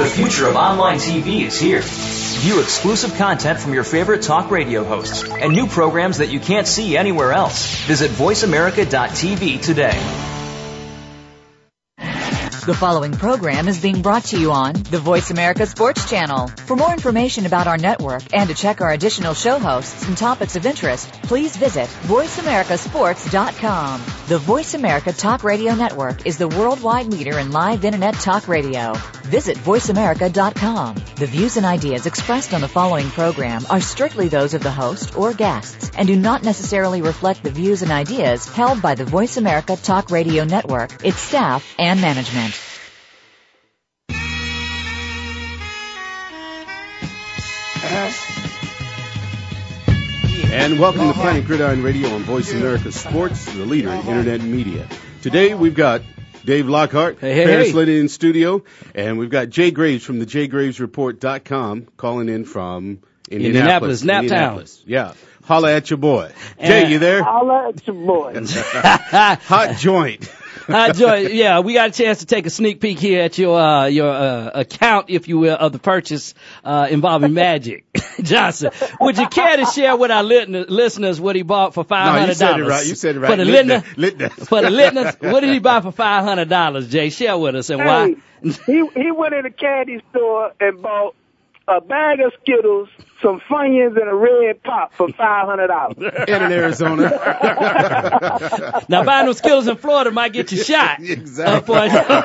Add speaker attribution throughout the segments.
Speaker 1: The future of online TV is here. View exclusive content from your favorite talk radio hosts and new programs that you can't see anywhere else. Visit voiceamerica.tv today.
Speaker 2: The following program is being brought to you on the Voice America Sports Channel. For more information about our network and to check our additional show hosts and topics of interest, please visit voiceamericasports.com. The Voice America Talk Radio Network is the worldwide leader in live Internet talk radio. Visit voiceamerica.com. The views and ideas expressed on the following program are strictly those of the host or guests and do not necessarily reflect the views and ideas held by the Voice America Talk Radio Network, its staff, and management.
Speaker 3: And welcome to Planet Gridiron Radio on Voice America Sports, the leader in Internet media. Today we've got Dave Lockhart, Paris Linden in studio, and we've got Jay Graves from the JayGravesReport.com calling in from Indianapolis.
Speaker 4: Naptown.
Speaker 3: Yeah. Holla at your boy. Jay, you there?
Speaker 5: Holla at your boy.
Speaker 3: Hot joint.
Speaker 4: Yeah, we got a chance to take a sneak peek here at your account, if you will, of the purchase involving Magic Johnson. Would you care to share with our listeners what he bought for $500?
Speaker 3: No, you said it right.
Speaker 4: For the listeners, what did he buy for $500, Jay? Share with us and why.
Speaker 5: He went in a candy store and bought a bag of Skittles, some Funyuns, and a red pop for $500.
Speaker 3: In Arizona.
Speaker 4: Now, buying those Skittles in Florida might get you shot.
Speaker 3: Exactly.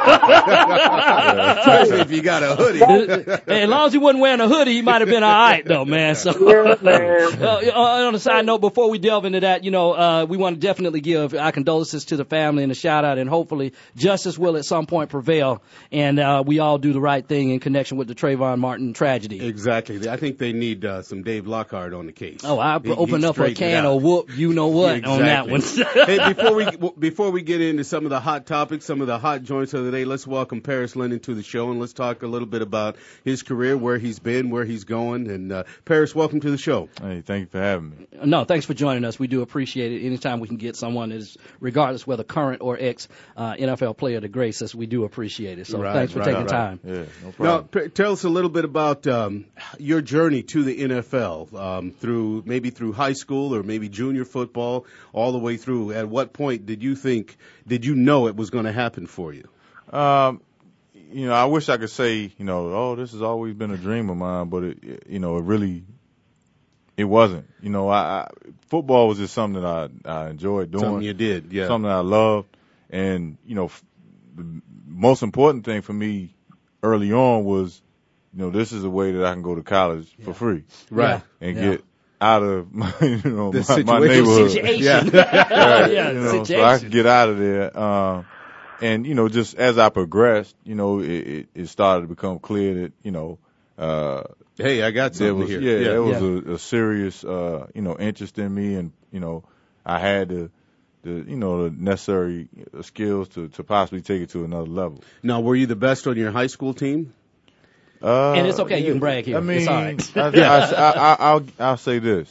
Speaker 3: Especially if you got a hoodie.
Speaker 4: As long as he wasn't wearing a hoodie, he might have been all right, though, man. So,
Speaker 5: yeah, man.
Speaker 4: On a side note, before we delve into that, we want to definitely give our condolences to the family and a shout-out, and hopefully justice will at some point prevail, and we all do the right thing in connection with the Trayvon Martin tragedy.
Speaker 3: Exactly. I think they need some Dave Lockhart on the case.
Speaker 4: Oh, I opened up a can of whoop, you know what,
Speaker 3: exactly.
Speaker 4: on that one.
Speaker 3: Hey, before we get into some of the hot topics, some of the hot joints of the day, let's welcome Paris Linden to the show, and let's talk a little bit about his career, where he's been, where he's going. And Paris, welcome to the show.
Speaker 6: Hey, thank you for having me.
Speaker 4: No, thanks for joining us. We do appreciate it. Anytime we can get someone that is, regardless whether current or ex NFL player, to grace us, we do appreciate it. So thanks for taking time.
Speaker 6: Yeah, no problem.
Speaker 3: Now, tell us a little bit about your journey to the NFL, through high school or maybe junior football, all the way through. At what point did you know it was going to happen for you?
Speaker 6: I wish I could say, this has always been a dream of mine, but it wasn't. Football was just something that I enjoyed doing.
Speaker 3: Something you did, yeah.
Speaker 6: Something that I loved. And, the most important thing for me early on was, this is a way that I can go to college for free.
Speaker 3: Right.
Speaker 6: And get out of my,
Speaker 3: my
Speaker 6: neighborhood.
Speaker 4: Situation.
Speaker 6: So I could get out of there. And, just as I progressed, it started to become clear that,
Speaker 3: hey, I got something here.
Speaker 6: Yeah, there was a serious, interest in me, and, I had the necessary skills to possibly take it to another level.
Speaker 3: Now, were you the best on your high school team?
Speaker 4: And it's okay, you can brag here.
Speaker 6: I mean,
Speaker 4: it's all right.
Speaker 6: I'll say this.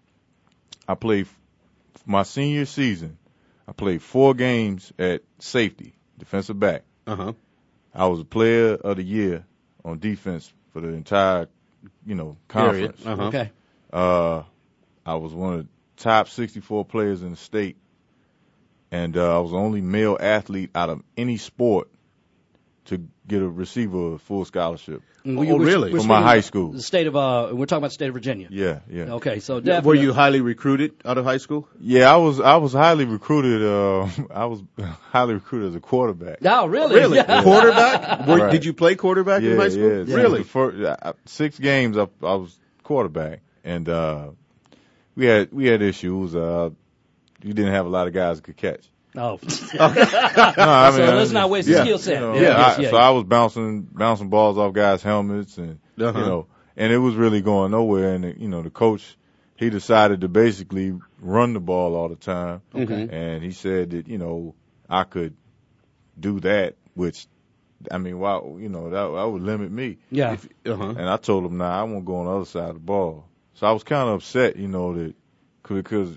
Speaker 6: I played my senior season. I played 4 games at safety, defensive back.
Speaker 3: Uh-huh.
Speaker 6: I was a player of the year on defense for the entire, conference.
Speaker 3: Uh-huh.
Speaker 4: Okay.
Speaker 6: I was one of the top 64 players in the state, and I was the only male athlete out of any sport to receive a full scholarship.
Speaker 3: Really?
Speaker 6: From my high school.
Speaker 4: The state of, we're talking about the state of Virginia.
Speaker 6: Yeah.
Speaker 4: Okay, so
Speaker 3: Were
Speaker 4: definitely.
Speaker 3: you highly recruited out of high school?
Speaker 6: Yeah, I was highly recruited. I was highly recruited as a quarterback.
Speaker 4: Oh, really?
Speaker 3: Really?
Speaker 4: Yeah.
Speaker 3: Quarterback?
Speaker 6: Right.
Speaker 3: Did you play quarterback in high school?
Speaker 6: Yeah.
Speaker 3: Really?
Speaker 6: The first, 6 games I was quarterback, and we had issues. You didn't have a lot of guys that could catch.
Speaker 4: Oh.
Speaker 6: No, I mean,
Speaker 4: so let's not waste the skill set.
Speaker 6: So I was bouncing balls off guys' helmets, and and it was really going nowhere. And the coach, he decided to basically run the ball all the time.
Speaker 4: Okay.
Speaker 6: And he said that I could do that, which I mean, that would limit me.
Speaker 4: Yeah.
Speaker 6: And I told him, I won't go on the other side of the ball. So I was kind of upset, that because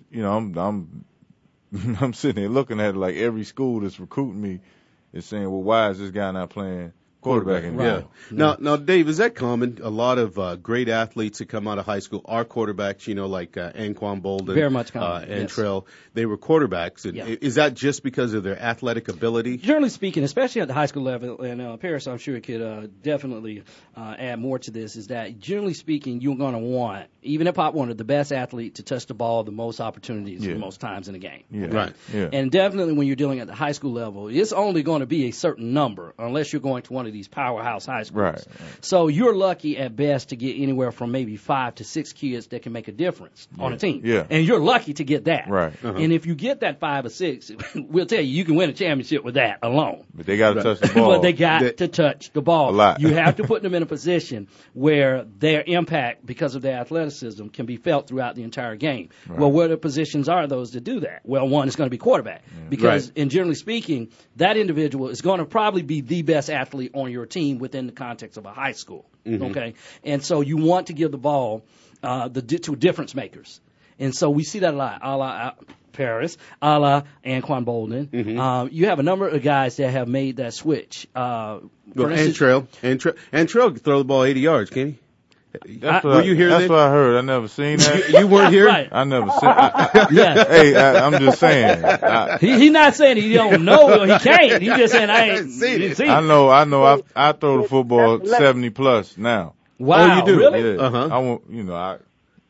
Speaker 6: I'm sitting there looking at it like every school that's recruiting me is saying, well, why is this guy not playing Quarterbacking,
Speaker 4: right.
Speaker 3: Yeah. Now, Dave, is that common? A lot of great athletes that come out of high school are quarterbacks, like Anquan Bolden.
Speaker 4: Very much common, yes.
Speaker 3: Antrell. They were quarterbacks. And
Speaker 4: Yeah.
Speaker 3: is that just because of their athletic ability?
Speaker 4: Generally speaking, especially at the high school level, and Paris, I'm sure, could definitely add more to this, is that generally speaking, you're going to want, even at Pop Warner, the best athlete to touch the ball the most opportunities the most times in the game.
Speaker 6: Yeah.
Speaker 4: Okay?
Speaker 3: Right.
Speaker 6: Yeah.
Speaker 4: And definitely when you're dealing at the high school level, it's only going to be a certain number unless you're going to one of these powerhouse high schools.
Speaker 6: Right.
Speaker 4: So you're lucky at best to get anywhere from maybe 5 to 6 kids that can make a difference on a team.
Speaker 6: Yeah.
Speaker 4: And you're lucky to get that.
Speaker 6: Right.
Speaker 4: And if you get that 5 or 6, we'll tell you can win a championship with that alone.
Speaker 6: But they got to touch the ball.
Speaker 4: But they got to touch the ball.
Speaker 6: A lot.
Speaker 4: You have to put them in a position where their impact, because of their athleticism, can be felt throughout the entire game.
Speaker 6: Right.
Speaker 4: Well, what positions are those to do that? Well, one is going to be quarterback. Because, and generally speaking, that individual is going to probably be the best athlete on your team within the context of a high school. Okay? And so you want to give the ball to difference makers. And so we see that a lot, a la Paris, a la Anquan Bolden. You have a number of guys that have made that switch.
Speaker 3: Antrell can throw the ball 80 yards, can he? Were you here
Speaker 6: That's
Speaker 3: then?
Speaker 6: what I heard. I never seen that.
Speaker 3: You weren't here?
Speaker 4: Right.
Speaker 6: I never seen.
Speaker 4: Yeah.
Speaker 6: Hey, I'm just saying.
Speaker 4: He's not saying he don't know or he can't. He's just saying I ain't
Speaker 3: Seen it.
Speaker 4: seen
Speaker 6: I
Speaker 4: it.
Speaker 6: know. I throw the football 70 plus now.
Speaker 4: Wow,
Speaker 3: Oh, you do?
Speaker 4: really?
Speaker 6: Yeah.
Speaker 3: Uh-huh.
Speaker 6: I want.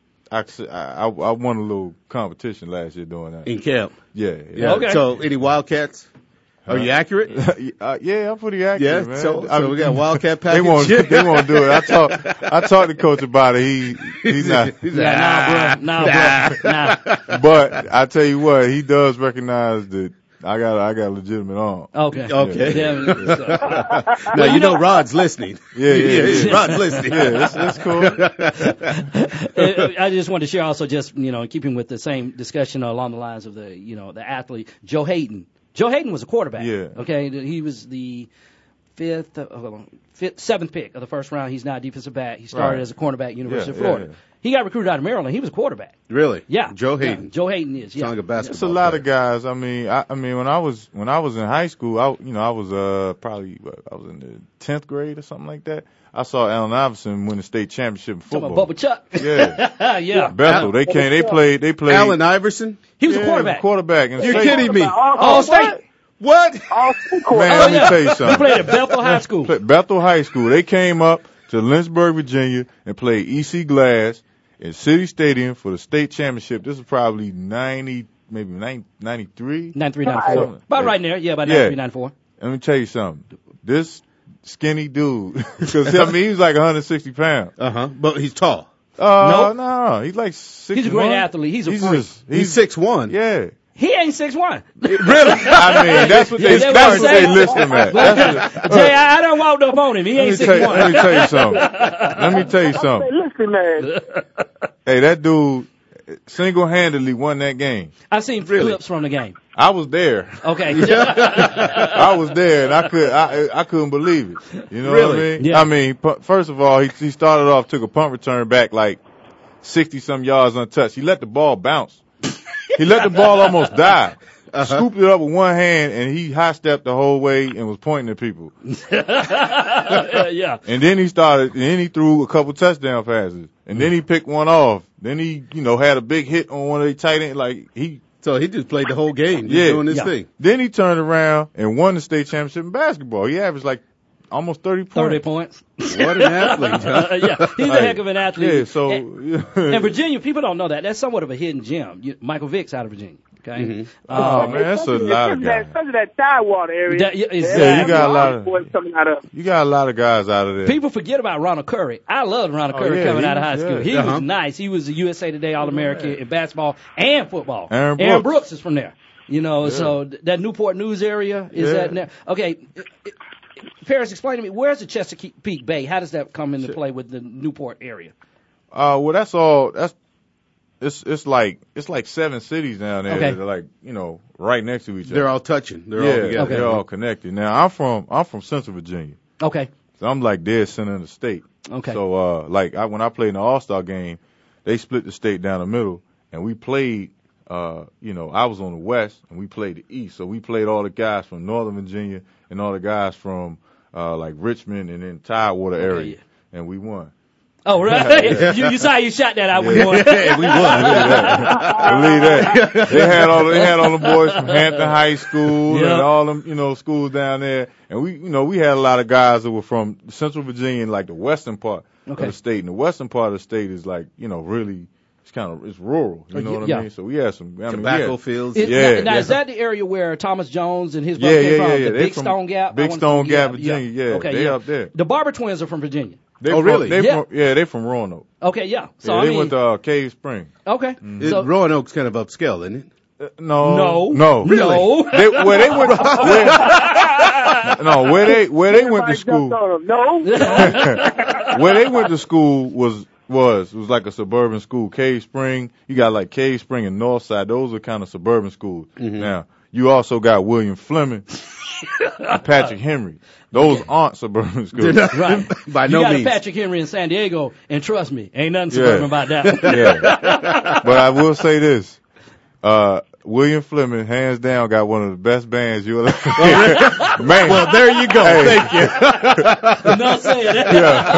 Speaker 6: I won a little competition last year doing that.
Speaker 3: In camp.
Speaker 6: Yeah.
Speaker 3: Yeah.
Speaker 4: Okay.
Speaker 3: So, any Wildcats? Are you accurate?
Speaker 6: Yeah, I'm pretty accurate,
Speaker 3: Yeah.
Speaker 6: man.
Speaker 3: So we got Wildcat
Speaker 6: They
Speaker 3: package.
Speaker 6: won't do it. I talked to coach about it. He's not.
Speaker 4: Nah, bro.
Speaker 6: But I tell you what, he does recognize that I got legitimate arm.
Speaker 4: Okay.
Speaker 3: Okay.
Speaker 4: Definitely. So.
Speaker 3: No, you know Rod's listening.
Speaker 6: Yeah.
Speaker 3: Rod's listening.
Speaker 6: Yeah, that's cool.
Speaker 4: I just wanted to share also just, in keeping with the same discussion along the lines of the athlete, Joe Hayden. Joe Hayden was a quarterback.
Speaker 6: Yeah.
Speaker 4: Okay. He was the seventh pick of the first round. He's now a defensive back. He started
Speaker 6: Right.
Speaker 4: as a cornerback, University of
Speaker 6: Yeah,
Speaker 4: Florida.
Speaker 6: yeah.
Speaker 4: He got recruited out of Maryland. He was a quarterback.
Speaker 3: Really?
Speaker 4: Yeah.
Speaker 3: Joe Hayden.
Speaker 4: Yeah, Joe Hayden is. Yeah.
Speaker 3: Sound like a basketball
Speaker 6: It's a lot
Speaker 3: player.
Speaker 6: of guys. I mean, when I was in high school, I was probably I was in the 10th grade or something like that. I saw Allen Iverson win the state championship in
Speaker 4: Talking
Speaker 6: football.
Speaker 4: about Bubba Chuck.
Speaker 6: Yeah.
Speaker 4: Yeah.
Speaker 6: Bethel. They played.
Speaker 3: Allen Iverson?
Speaker 4: He was a
Speaker 6: Yeah,
Speaker 4: quarterback.
Speaker 6: Quarterback. In
Speaker 3: You're
Speaker 6: state.
Speaker 3: kidding me.
Speaker 4: All state.
Speaker 3: What?
Speaker 6: Man,
Speaker 4: Oh,
Speaker 6: let me
Speaker 4: yeah.
Speaker 6: tell you
Speaker 4: He
Speaker 6: something.
Speaker 4: played at Bethel High School.
Speaker 6: Bethel High School. They came up to Lynchburg, Virginia, and played EC Glass in City Stadium for the state championship. This was probably 93.
Speaker 4: 93, 94. About right there. Yeah, about
Speaker 6: Yeah.
Speaker 4: 93, 94.
Speaker 6: Let me tell you something. This skinny dude, because he was like 160 pounds.
Speaker 3: Uh-huh. But he's tall.
Speaker 6: No, he's like 6'1".
Speaker 4: He's a great athlete. He's a freak.
Speaker 3: He's 6'1".
Speaker 6: Yeah.
Speaker 4: He ain't 6'1".
Speaker 3: Really?
Speaker 6: I mean, that's what they list him at.
Speaker 4: Jay, I don't walk up on him. He ain't 6'1".
Speaker 6: Let me tell you something.
Speaker 5: Listen, man.
Speaker 6: Hey, that dude single-handedly won that game.
Speaker 4: I've seen clips from the game.
Speaker 6: I was there.
Speaker 4: Okay.
Speaker 6: I was there, and I couldn't believe it. You know what I mean?
Speaker 4: Yeah.
Speaker 6: I mean, first of all, he started off, took a punt return back like 60-some yards untouched. He let the ball bounce. He let the ball almost die. Scooped it up with one hand, and he high-stepped the whole way and was pointing at people.
Speaker 4: Yeah.
Speaker 6: And then he threw a couple touchdown passes. And then he picked one off. Then he, had a big hit on one of the tight ends.
Speaker 3: So he just played the whole game, just doing his thing.
Speaker 6: Then he turned around and won the state championship in basketball. He averaged like almost 30 points.
Speaker 4: 30 points.
Speaker 3: What an athlete, huh?
Speaker 4: Yeah, he's a heck of an athlete.
Speaker 6: Yeah, so.
Speaker 4: And Virginia, people don't know that. That's somewhat of a hidden gem. Michael Vick's out of Virginia. Okay.
Speaker 6: Oh, man, that's a lot of guys.
Speaker 5: Especially that Tidewater area.
Speaker 6: Yeah, you got a lot of.
Speaker 5: Boys coming out of.
Speaker 6: You got a lot of guys out of there.
Speaker 4: People forget about Ronald Curry. I loved Ronald Curry
Speaker 6: yeah,
Speaker 4: coming out of high school.
Speaker 6: yeah.
Speaker 4: He was nice. He was a USA Today All-American in basketball and football.
Speaker 6: Aaron
Speaker 4: Brooks is from there. So that Newport News area is that there. Okay. Paris, explain to me, where's the Chesapeake Bay? How does that come into play with the Newport area?
Speaker 6: Well, that's all. It's like 7 cities down there
Speaker 4: Okay.
Speaker 6: that are like, right next to each other.
Speaker 3: They're all touching. They're all together.
Speaker 6: They're all connected. Now, I'm from Central Virginia.
Speaker 4: Okay.
Speaker 6: So I'm like dead center in the state.
Speaker 4: Okay.
Speaker 6: So, when I played in the All-Star game, they split the state down the middle, and we played, I was on the west, and we played the east. So we played all the guys from Northern Virginia and all the guys from like Richmond and then Tidewater area, and we won.
Speaker 4: Oh, right. You saw you shot that out. We won.
Speaker 3: Yeah, we won.
Speaker 6: Believe that. They had all the boys from Hampton High School and all them, schools down there. And we had a lot of guys that were from Central Virginia and like the western part of the state. And the western part of the state is like, really, it's rural. You know what I mean? So we had some
Speaker 3: tobacco fields.
Speaker 4: Now, is that the area where Thomas Jones and his brother came from? The Big Stone Gap?
Speaker 6: Big Stone Gap, Virginia. Yeah. Okay, they up there.
Speaker 4: The Barber twins are from Virginia.
Speaker 3: Really?
Speaker 6: They're from Roanoke.
Speaker 4: Okay, yeah. So
Speaker 6: they went to Cave Spring.
Speaker 4: Okay.
Speaker 3: So, Roanoke's kind of upscale, isn't it?
Speaker 6: No.
Speaker 3: Really?
Speaker 4: No.
Speaker 6: Where they went to school.
Speaker 5: No.
Speaker 6: Where they went to school was like a suburban school. Cave Spring, you got like Cave Spring and Northside. Those are kind of suburban schools. Mm-hmm. Now, you also got William Fleming and Patrick Henry. Those aren't suburban schools.
Speaker 4: Right.
Speaker 3: By no means.
Speaker 4: You got a Patrick Henry in San Diego, and trust me, ain't nothing suburban about that.
Speaker 6: Yeah. But I will say this. William Fleming, hands down, got one of the best bands you'll ever hear. Man.
Speaker 3: Well, there you go.
Speaker 6: Hey.
Speaker 3: Thank you.
Speaker 4: Not saying that.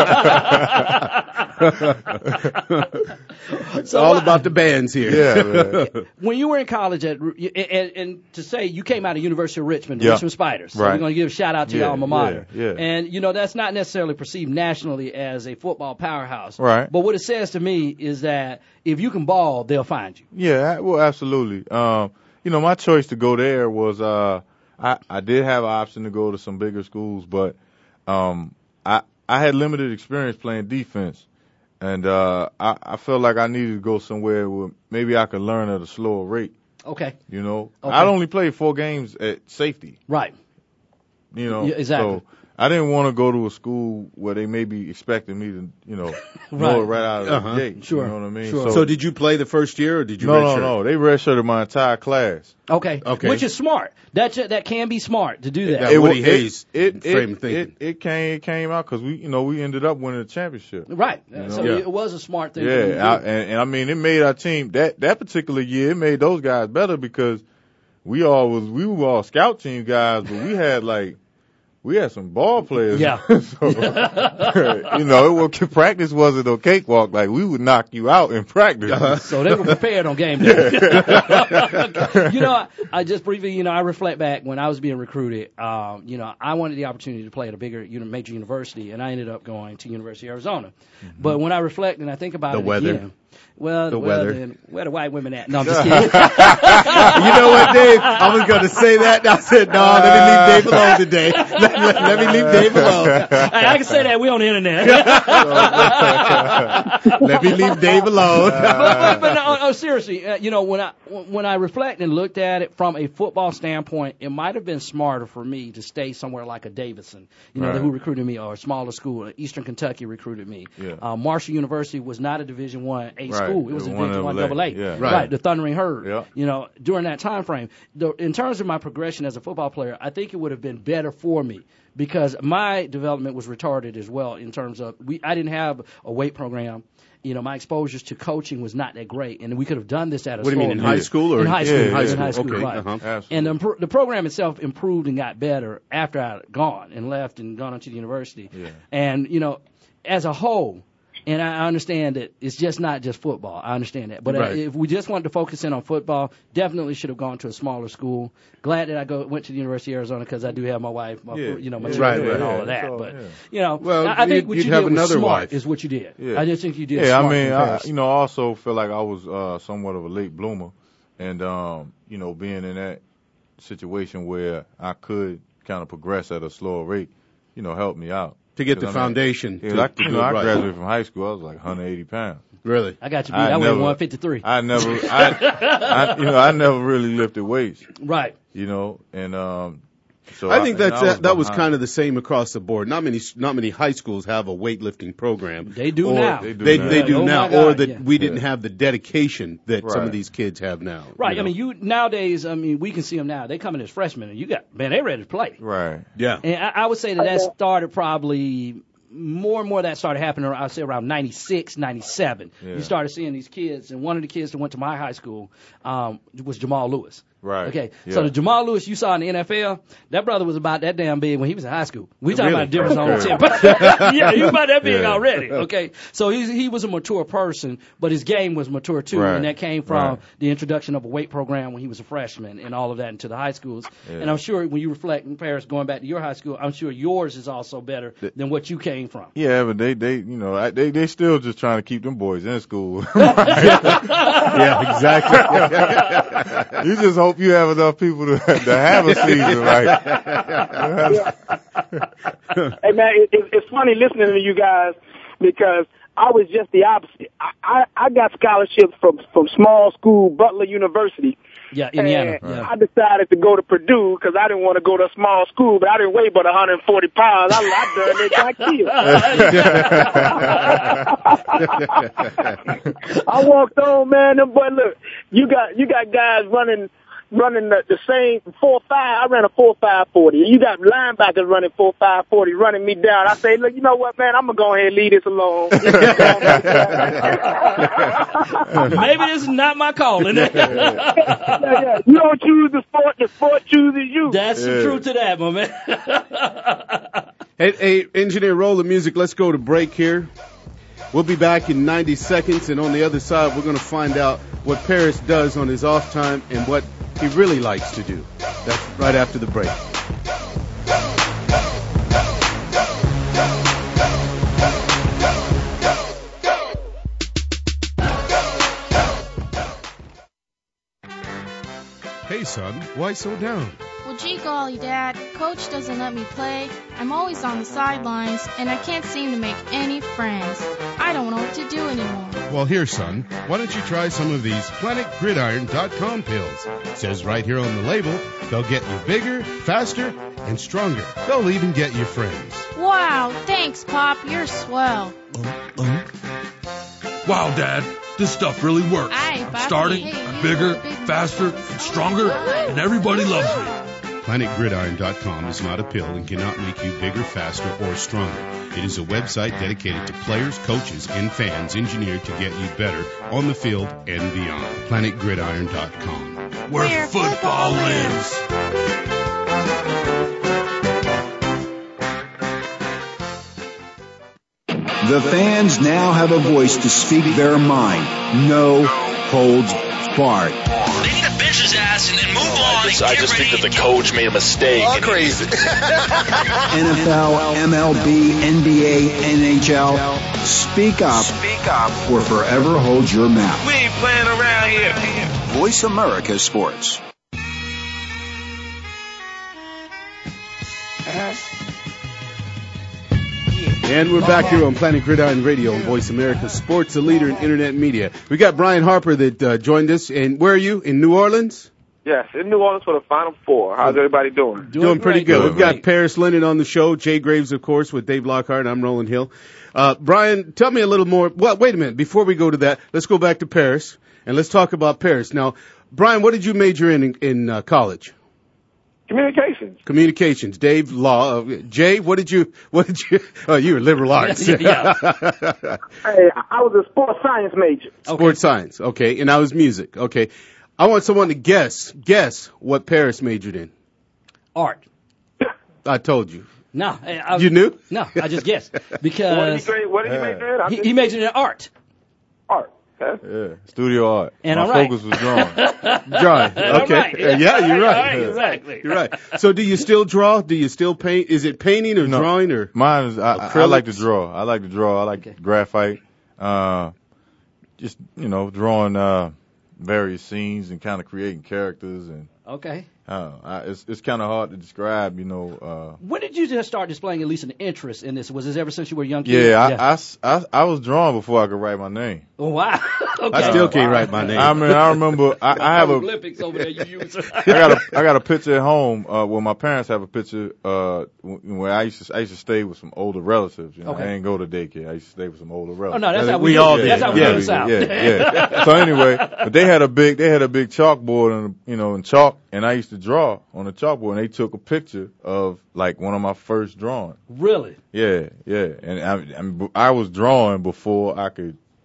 Speaker 3: Yeah. It's all about the bands here.
Speaker 6: Yeah, man.
Speaker 4: When you were in college, and to say you came out of University of Richmond, the Richmond Spiders, so we're going to give a shout out to your alma mater.
Speaker 6: Yeah.
Speaker 4: And, that's not necessarily perceived nationally as a football powerhouse.
Speaker 6: Right.
Speaker 4: But what it says to me is that if you can ball, they'll find you.
Speaker 6: Yeah, well, absolutely. My choice to go there was I did have an option to go to some bigger schools, but I had limited experience playing defense. And I felt like I needed to go somewhere where maybe I could learn at a slower rate.
Speaker 4: Okay.
Speaker 6: I'd only played 4 games at safety.
Speaker 4: Right.
Speaker 6: Yeah,
Speaker 4: exactly.
Speaker 6: So I didn't want to go to a school where they may be expecting me to, know it right out of the gate.
Speaker 4: Sure.
Speaker 6: You know what I mean?
Speaker 4: Sure.
Speaker 3: So did you play the first year or did you redshirt?
Speaker 6: No. They redshirted my entire class.
Speaker 4: Okay. Which is smart. That can be smart to do that.
Speaker 3: That Woody Hayes frame of thinking.
Speaker 6: It came out because we ended up winning the championship.
Speaker 4: Right. So it was a smart thing.
Speaker 6: Yeah. And I mean, it made our team that particular year. It made those guys better because we were all scout team guys, but we had some ball players.
Speaker 4: Yeah.
Speaker 6: So, practice wasn't a cakewalk. Like, we would knock you out in practice.
Speaker 4: So they were prepared on game day. I just briefly, I reflect back when I was being recruited. I wanted the opportunity to play at a bigger major university, and I ended up going to University of Arizona. Mm-hmm. But when I reflect and I think about again, then where the white women at? No, I'm just kidding.
Speaker 3: You know what, Dave? I was going to say that. I said, no, let me leave Dave alone today. Let me leave Dave alone.
Speaker 4: I can say that. We on the internet.
Speaker 3: Let me leave Dave alone.
Speaker 4: but no, seriously, when I reflect and looked at it from a football standpoint, it might have been smarter for me to stay somewhere like a Davidson, who recruited me, or a smaller school. Eastern Kentucky recruited me. Yeah. Marshall University was not a Division I school. It was a Division I AA.
Speaker 6: Yeah.
Speaker 4: Right. The Thundering Herd.
Speaker 6: Yeah.
Speaker 4: During that time frame, in terms of my progression as a football player, I think it would have been better for me because my development was retarded as well in terms of I didn't have a weight program. My exposures to coaching was not that great, and we could have done this at a
Speaker 3: What do you mean, in high school? Or
Speaker 4: in high school?
Speaker 3: Yeah,
Speaker 4: in high school,
Speaker 3: okay.
Speaker 4: right. And the program itself improved and got better after I had gone and left and gone on to the university.
Speaker 6: Yeah.
Speaker 4: And, as a whole, and I understand that it's just not just football. I understand that. But if we just wanted to focus in on football, definitely should have gone to a smaller school. Glad that I went to the University of Arizona because I do have my wife, my children, and all of that. I think what you did was smart is what you did.
Speaker 6: Yeah.
Speaker 4: I just think you did
Speaker 6: smart.
Speaker 4: I
Speaker 6: also feel like I was somewhat of a late bloomer. And, being in that situation where I could kind of progress at a slower rate, helped me out.
Speaker 3: To get the foundation.
Speaker 6: I graduated from high school. I was like 180 pounds.
Speaker 3: Really?
Speaker 4: I got you beat. I weighed 153.
Speaker 6: I never really lifted weights.
Speaker 4: Right.
Speaker 6: So
Speaker 3: I think that was kind of the same across the board. Not many high schools have a weightlifting program.
Speaker 4: They do now.
Speaker 3: They do now, or that we didn't have the dedication that some of these kids have now.
Speaker 4: Right. Nowadays, we can see them now. They come in as freshmen, and they ready to play.
Speaker 6: Right.
Speaker 3: Yeah.
Speaker 4: And I would say that started probably more and more that started happening, I would say, around 96, 97. Yeah. You started seeing these kids, and one of the kids that went to my high school was Jamal Lewis.
Speaker 6: Right.
Speaker 4: Okay.
Speaker 6: Yeah.
Speaker 4: So the Jamal Lewis you saw in the NFL, that brother was about that damn big when he was in high school. We talking about a difference on 10 pounds. Yeah, he was about that big already. Okay. So he was a mature person, but his game was mature too.
Speaker 6: Right.
Speaker 4: And that came from the introduction of a weight program when he was a freshman and all of that into the high schools. Yeah. And I'm sure when you reflect in Paris going back to your high school, I'm sure yours is also better than what you came from.
Speaker 6: Yeah, but they still just trying to keep them boys in school.
Speaker 3: Yeah, exactly.
Speaker 6: You just hope you have enough people to have a season, right?
Speaker 5: Hey man, it's funny listening to you guys because I was just the opposite. I got scholarships from small school Butler University.
Speaker 4: Yeah, Indiana.
Speaker 5: Yeah. I decided to go to Purdue because I didn't want to go to a small school, but I didn't weigh but 140 pounds. I got killed. I walked on, man. Them boy, look, you got guys running the same 4.5. I ran a 4.540. You got linebackers running 4.540, running me down. I say, look, you know what, man? I'm gonna go ahead and leave this alone.
Speaker 4: Maybe this is not my calling.
Speaker 5: Yeah. You don't choose the sport chooses you.
Speaker 4: That's the truth to that, my man.
Speaker 3: Hey, engineer, roll the music. Let's go to break here. We'll be back in 90 seconds, and on the other side, we're going to find out what Paris does on his off time and what he really likes to do. That's right after the break. Hey, son, why so down?
Speaker 7: Well, gee golly, Dad, Coach doesn't let me play. I'm always on the sidelines, and I can't seem to make any friends. I don't know what to do anymore.
Speaker 3: Well, here, son, why don't you try some of these PlanetGridiron.com pills? It says right here on the label, they'll get you bigger, faster, and stronger. They'll even get you friends.
Speaker 7: Wow, thanks, Pop. You're swell.
Speaker 8: Wow, Dad, this stuff really works.
Speaker 7: Aye,
Speaker 8: I'm starting, I'm bigger, faster, and stronger, and everybody loves me.
Speaker 3: PlanetGridiron.com is not a pill and cannot make you bigger, faster, or stronger. It is a website dedicated to players, coaches, and fans engineered to get you better on the field and beyond. PlanetGridiron.com.
Speaker 8: Where football lives.
Speaker 9: The fans now have a voice to speak their mind. No holds barred.
Speaker 10: They need to bench his ass and then move on.
Speaker 11: I just think that the coach made a mistake.
Speaker 10: All crazy.
Speaker 9: NFL, MLB, NBA, NHL. Speak up or forever hold your mouth.
Speaker 10: We ain't playing around here.
Speaker 9: Voice America Sports.
Speaker 3: And we're back here on Planet Gridiron Radio on Voice America Sports, the leader in internet media. We got Brian Harper that joined us. And where are you? In New Orleans?
Speaker 12: Yes, in New Orleans for the Final Four. How's everybody doing?
Speaker 3: Doing pretty good. We've got Paris Lennon on the show, Jay Graves, of course, with Dave Lockhart. I'm Roland Hill. Brian, tell me a little more. Well, wait a minute. Before we go to that, let's go back to Paris, and let's talk about Paris. Now, Brian, what did you major in college? Communications. Dave, law. Jay, what did you, oh, you were liberal arts.
Speaker 5: Yeah. Hey, I was a sports science major.
Speaker 3: Sports science. Okay. And I was music. Okay. I want someone to guess what Paris majored in.
Speaker 4: Art.
Speaker 3: I told you.
Speaker 4: No.
Speaker 3: You knew?
Speaker 4: No, I just guessed. Because.
Speaker 12: What did he major in?
Speaker 4: He majored in art.
Speaker 12: Art.
Speaker 6: Yeah, studio art.
Speaker 4: And
Speaker 6: my focus was drawing.
Speaker 3: Drawing. Okay.
Speaker 4: Right.
Speaker 3: Yeah, you're right.
Speaker 4: Exactly.
Speaker 3: You're right. So, do you still draw? Do you still paint? Is it painting or drawing or?
Speaker 6: Mine is. I like to draw. I like graphite. Just drawing various scenes and kind of creating characters and.
Speaker 4: Okay.
Speaker 6: It's kind of hard to describe,
Speaker 4: When did you just start displaying at least an interest in this? Was this ever since you were a young kid?
Speaker 6: Yeah, I was drawing before I could write my name.
Speaker 4: Oh, wow. Okay.
Speaker 3: I still can't write my name.
Speaker 6: I mean, I remember I have
Speaker 4: Olympics over there you use.
Speaker 6: I got a picture at home. Well, my parents have a picture where I used to stay with some older relatives. I didn't go to daycare. I used to stay with some older relatives.
Speaker 4: Oh no, that's how we all did. That's how we did in the South.
Speaker 6: Yeah. So anyway, but they had a big chalkboard and chalk, and I used to draw on the chalkboard, and they took a picture of like one of my first drawings.
Speaker 4: Really?
Speaker 6: Yeah. And I was drawing before I could.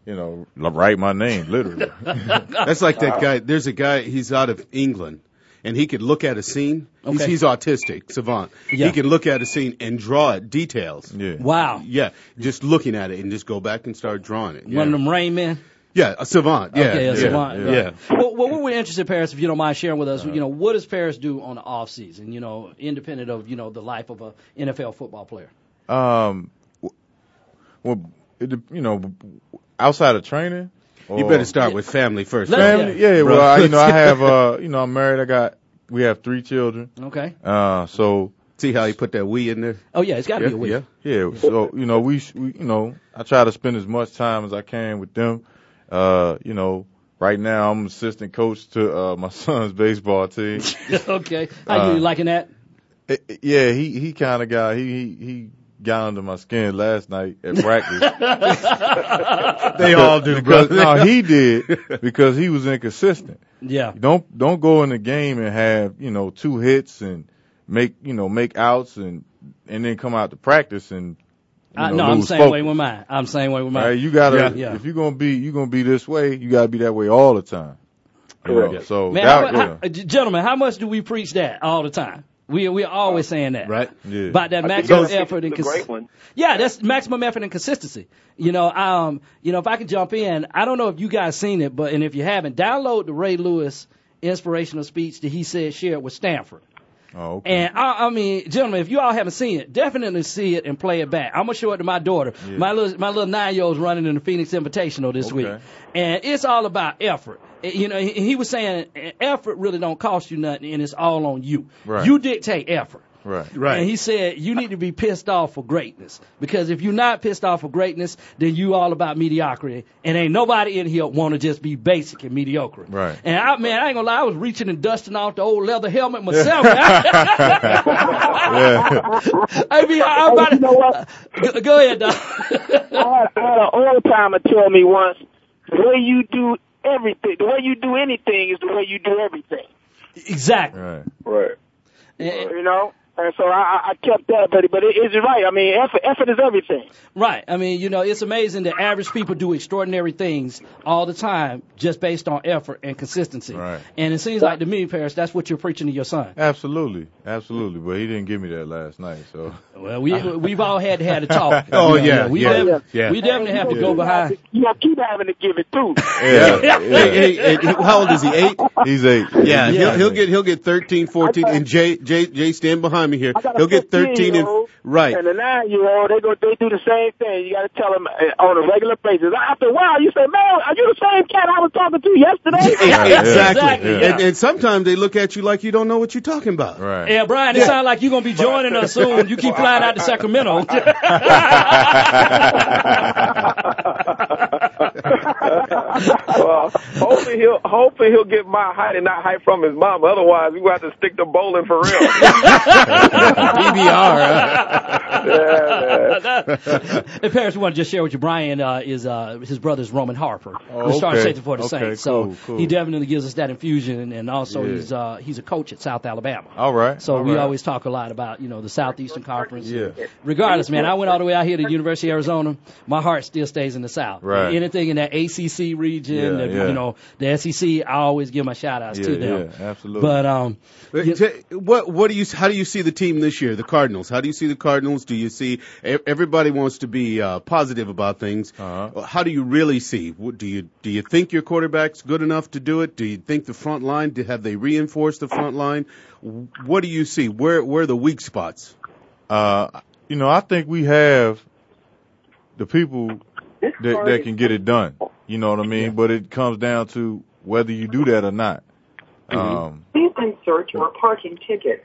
Speaker 6: write my name, literally.
Speaker 3: That's like that guy. There's a guy, he's out of England, and he could look at a scene.
Speaker 4: Okay.
Speaker 3: He's autistic, savant.
Speaker 4: Yeah.
Speaker 3: He can look at a scene and draw it, details.
Speaker 6: Yeah.
Speaker 4: Wow.
Speaker 3: Yeah, just looking at it and just go back and start drawing it.
Speaker 4: One of them Rain Men?
Speaker 3: Yeah, a savant. Yeah,
Speaker 4: Okay, a savant.
Speaker 3: Yeah.
Speaker 4: Right. Well, we're interested, Paris, if you don't mind sharing with us, what does Paris do on the off season, independent of, the life of a NFL football player?
Speaker 6: Outside of training.
Speaker 3: You better start with family first.
Speaker 6: Family, yeah. Well, I have, I'm married. We have 3 children.
Speaker 4: Okay.
Speaker 6: So.
Speaker 3: See how you put that "we" in there?
Speaker 4: Oh yeah, it's got to be a "we."
Speaker 6: Yeah. So we I try to spend as much time as I can with them. Right now I'm assistant coach to my son's baseball team.
Speaker 4: Okay. How you liking that?
Speaker 6: Yeah, he kind of he got under my skin last night at practice.
Speaker 3: They all do,
Speaker 6: because no, he did because he was inconsistent.
Speaker 4: Yeah.
Speaker 6: Don't go in the game and have 2 hits and make outs and then come out to practice and
Speaker 4: I'm the same way with mine.
Speaker 6: Right, you gotta if you're gonna be this way, you gotta be that way all the time. So
Speaker 4: gentlemen, how much do we preach that all the time? We're always saying that,
Speaker 3: right?
Speaker 6: Yeah.
Speaker 4: About that maximum effort and
Speaker 12: consistency.
Speaker 4: Yeah, that's maximum effort and consistency. If I can jump in, I don't know if you guys seen it, and if you haven't, download the Ray Lewis inspirational speech that he shared with Stanford.
Speaker 6: Oh, okay.
Speaker 4: And I mean, gentlemen, if you all haven't seen it, definitely see it and play it back. I'm gonna show it to my daughter. Yeah. My little 9-year-old's running in the Phoenix Invitational this week, and it's all about effort. He was saying effort really don't cost you nothing, and it's all on you.
Speaker 6: Right.
Speaker 4: You dictate effort.
Speaker 6: Right.
Speaker 4: And he said you need to be pissed off for greatness, because if you're not pissed off for greatness, then you all about mediocrity, and ain't nobody in here want to just be basic and mediocre.
Speaker 6: Right.
Speaker 4: And I ain't gonna lie, I was reaching and dusting off the old leather helmet myself.
Speaker 12: Yeah.
Speaker 4: I mean,
Speaker 12: you know what?
Speaker 4: Go ahead, Doc.
Speaker 12: I had an old timer tell me once, the way you do everything, the way you do anything is the way you do everything.
Speaker 4: Exactly.
Speaker 6: Right.
Speaker 12: And so I kept that, but it's right. I mean, effort is everything.
Speaker 4: Right. I mean, it's amazing that average people do extraordinary things all the time just based on effort and consistency.
Speaker 6: Right.
Speaker 4: And it seems like to me, Paris, that's what you're preaching to your son.
Speaker 6: Absolutely. But he didn't give me that last night, so.
Speaker 4: Well, we've all had to have a talk.
Speaker 3: We
Speaker 4: definitely have to go behind.
Speaker 12: Keep having to give it too.
Speaker 6: Yeah.
Speaker 3: Hey, how old is he? 8?
Speaker 6: He's 8.
Speaker 3: Yeah. He'll get 13, 14, and Jay, stand behind me here. He'll get 13 and right.
Speaker 12: And the 9-year-old, they do the same thing. You got to tell them on a regular basis. After a while, you say, "Man, are you the same cat I was talking to yesterday?"
Speaker 3: Exactly.
Speaker 4: Yeah.
Speaker 3: And sometimes they look at you like you don't know what you're talking about.
Speaker 6: Right.
Speaker 4: Yeah, Brian, it sounds like you're gonna be joining us soon. You keep flying out to Sacramento.
Speaker 12: Well, hopefully he'll get my height and not height from his mom. Otherwise, we will have to stick to bowling for real.
Speaker 3: PBR.
Speaker 4: And Paris, we want to just share with you, Brian is his brother's Roman Harper, who started safety for the Saints.
Speaker 6: Cool.
Speaker 4: So he definitely gives us that infusion, and also he's a coach at South Alabama.
Speaker 6: All right.
Speaker 4: So we always talk a lot about the Southeastern Conference.
Speaker 6: Yeah.
Speaker 4: Regardless, man, I went all the way out here to the University of Arizona. My heart still stays in the South.
Speaker 6: Right.
Speaker 4: Anything in that ACC region, the SEC, I always give my shout outs to them.
Speaker 6: Yeah, absolutely.
Speaker 4: But
Speaker 3: how do you see the team this year, the Cardinals? How do you see the Cardinals? Do you see everybody wants to be positive about things?
Speaker 6: Uh-huh.
Speaker 3: How do you really see? Do you think your quarterback's good enough to do it? Do you think the front line? Have they reinforced the front line? What do you see? Where are the weak spots?
Speaker 6: I think we have the people that can get it done. You know what I mean? But it comes down to whether you do that or not.
Speaker 13: Please insert your parking ticket.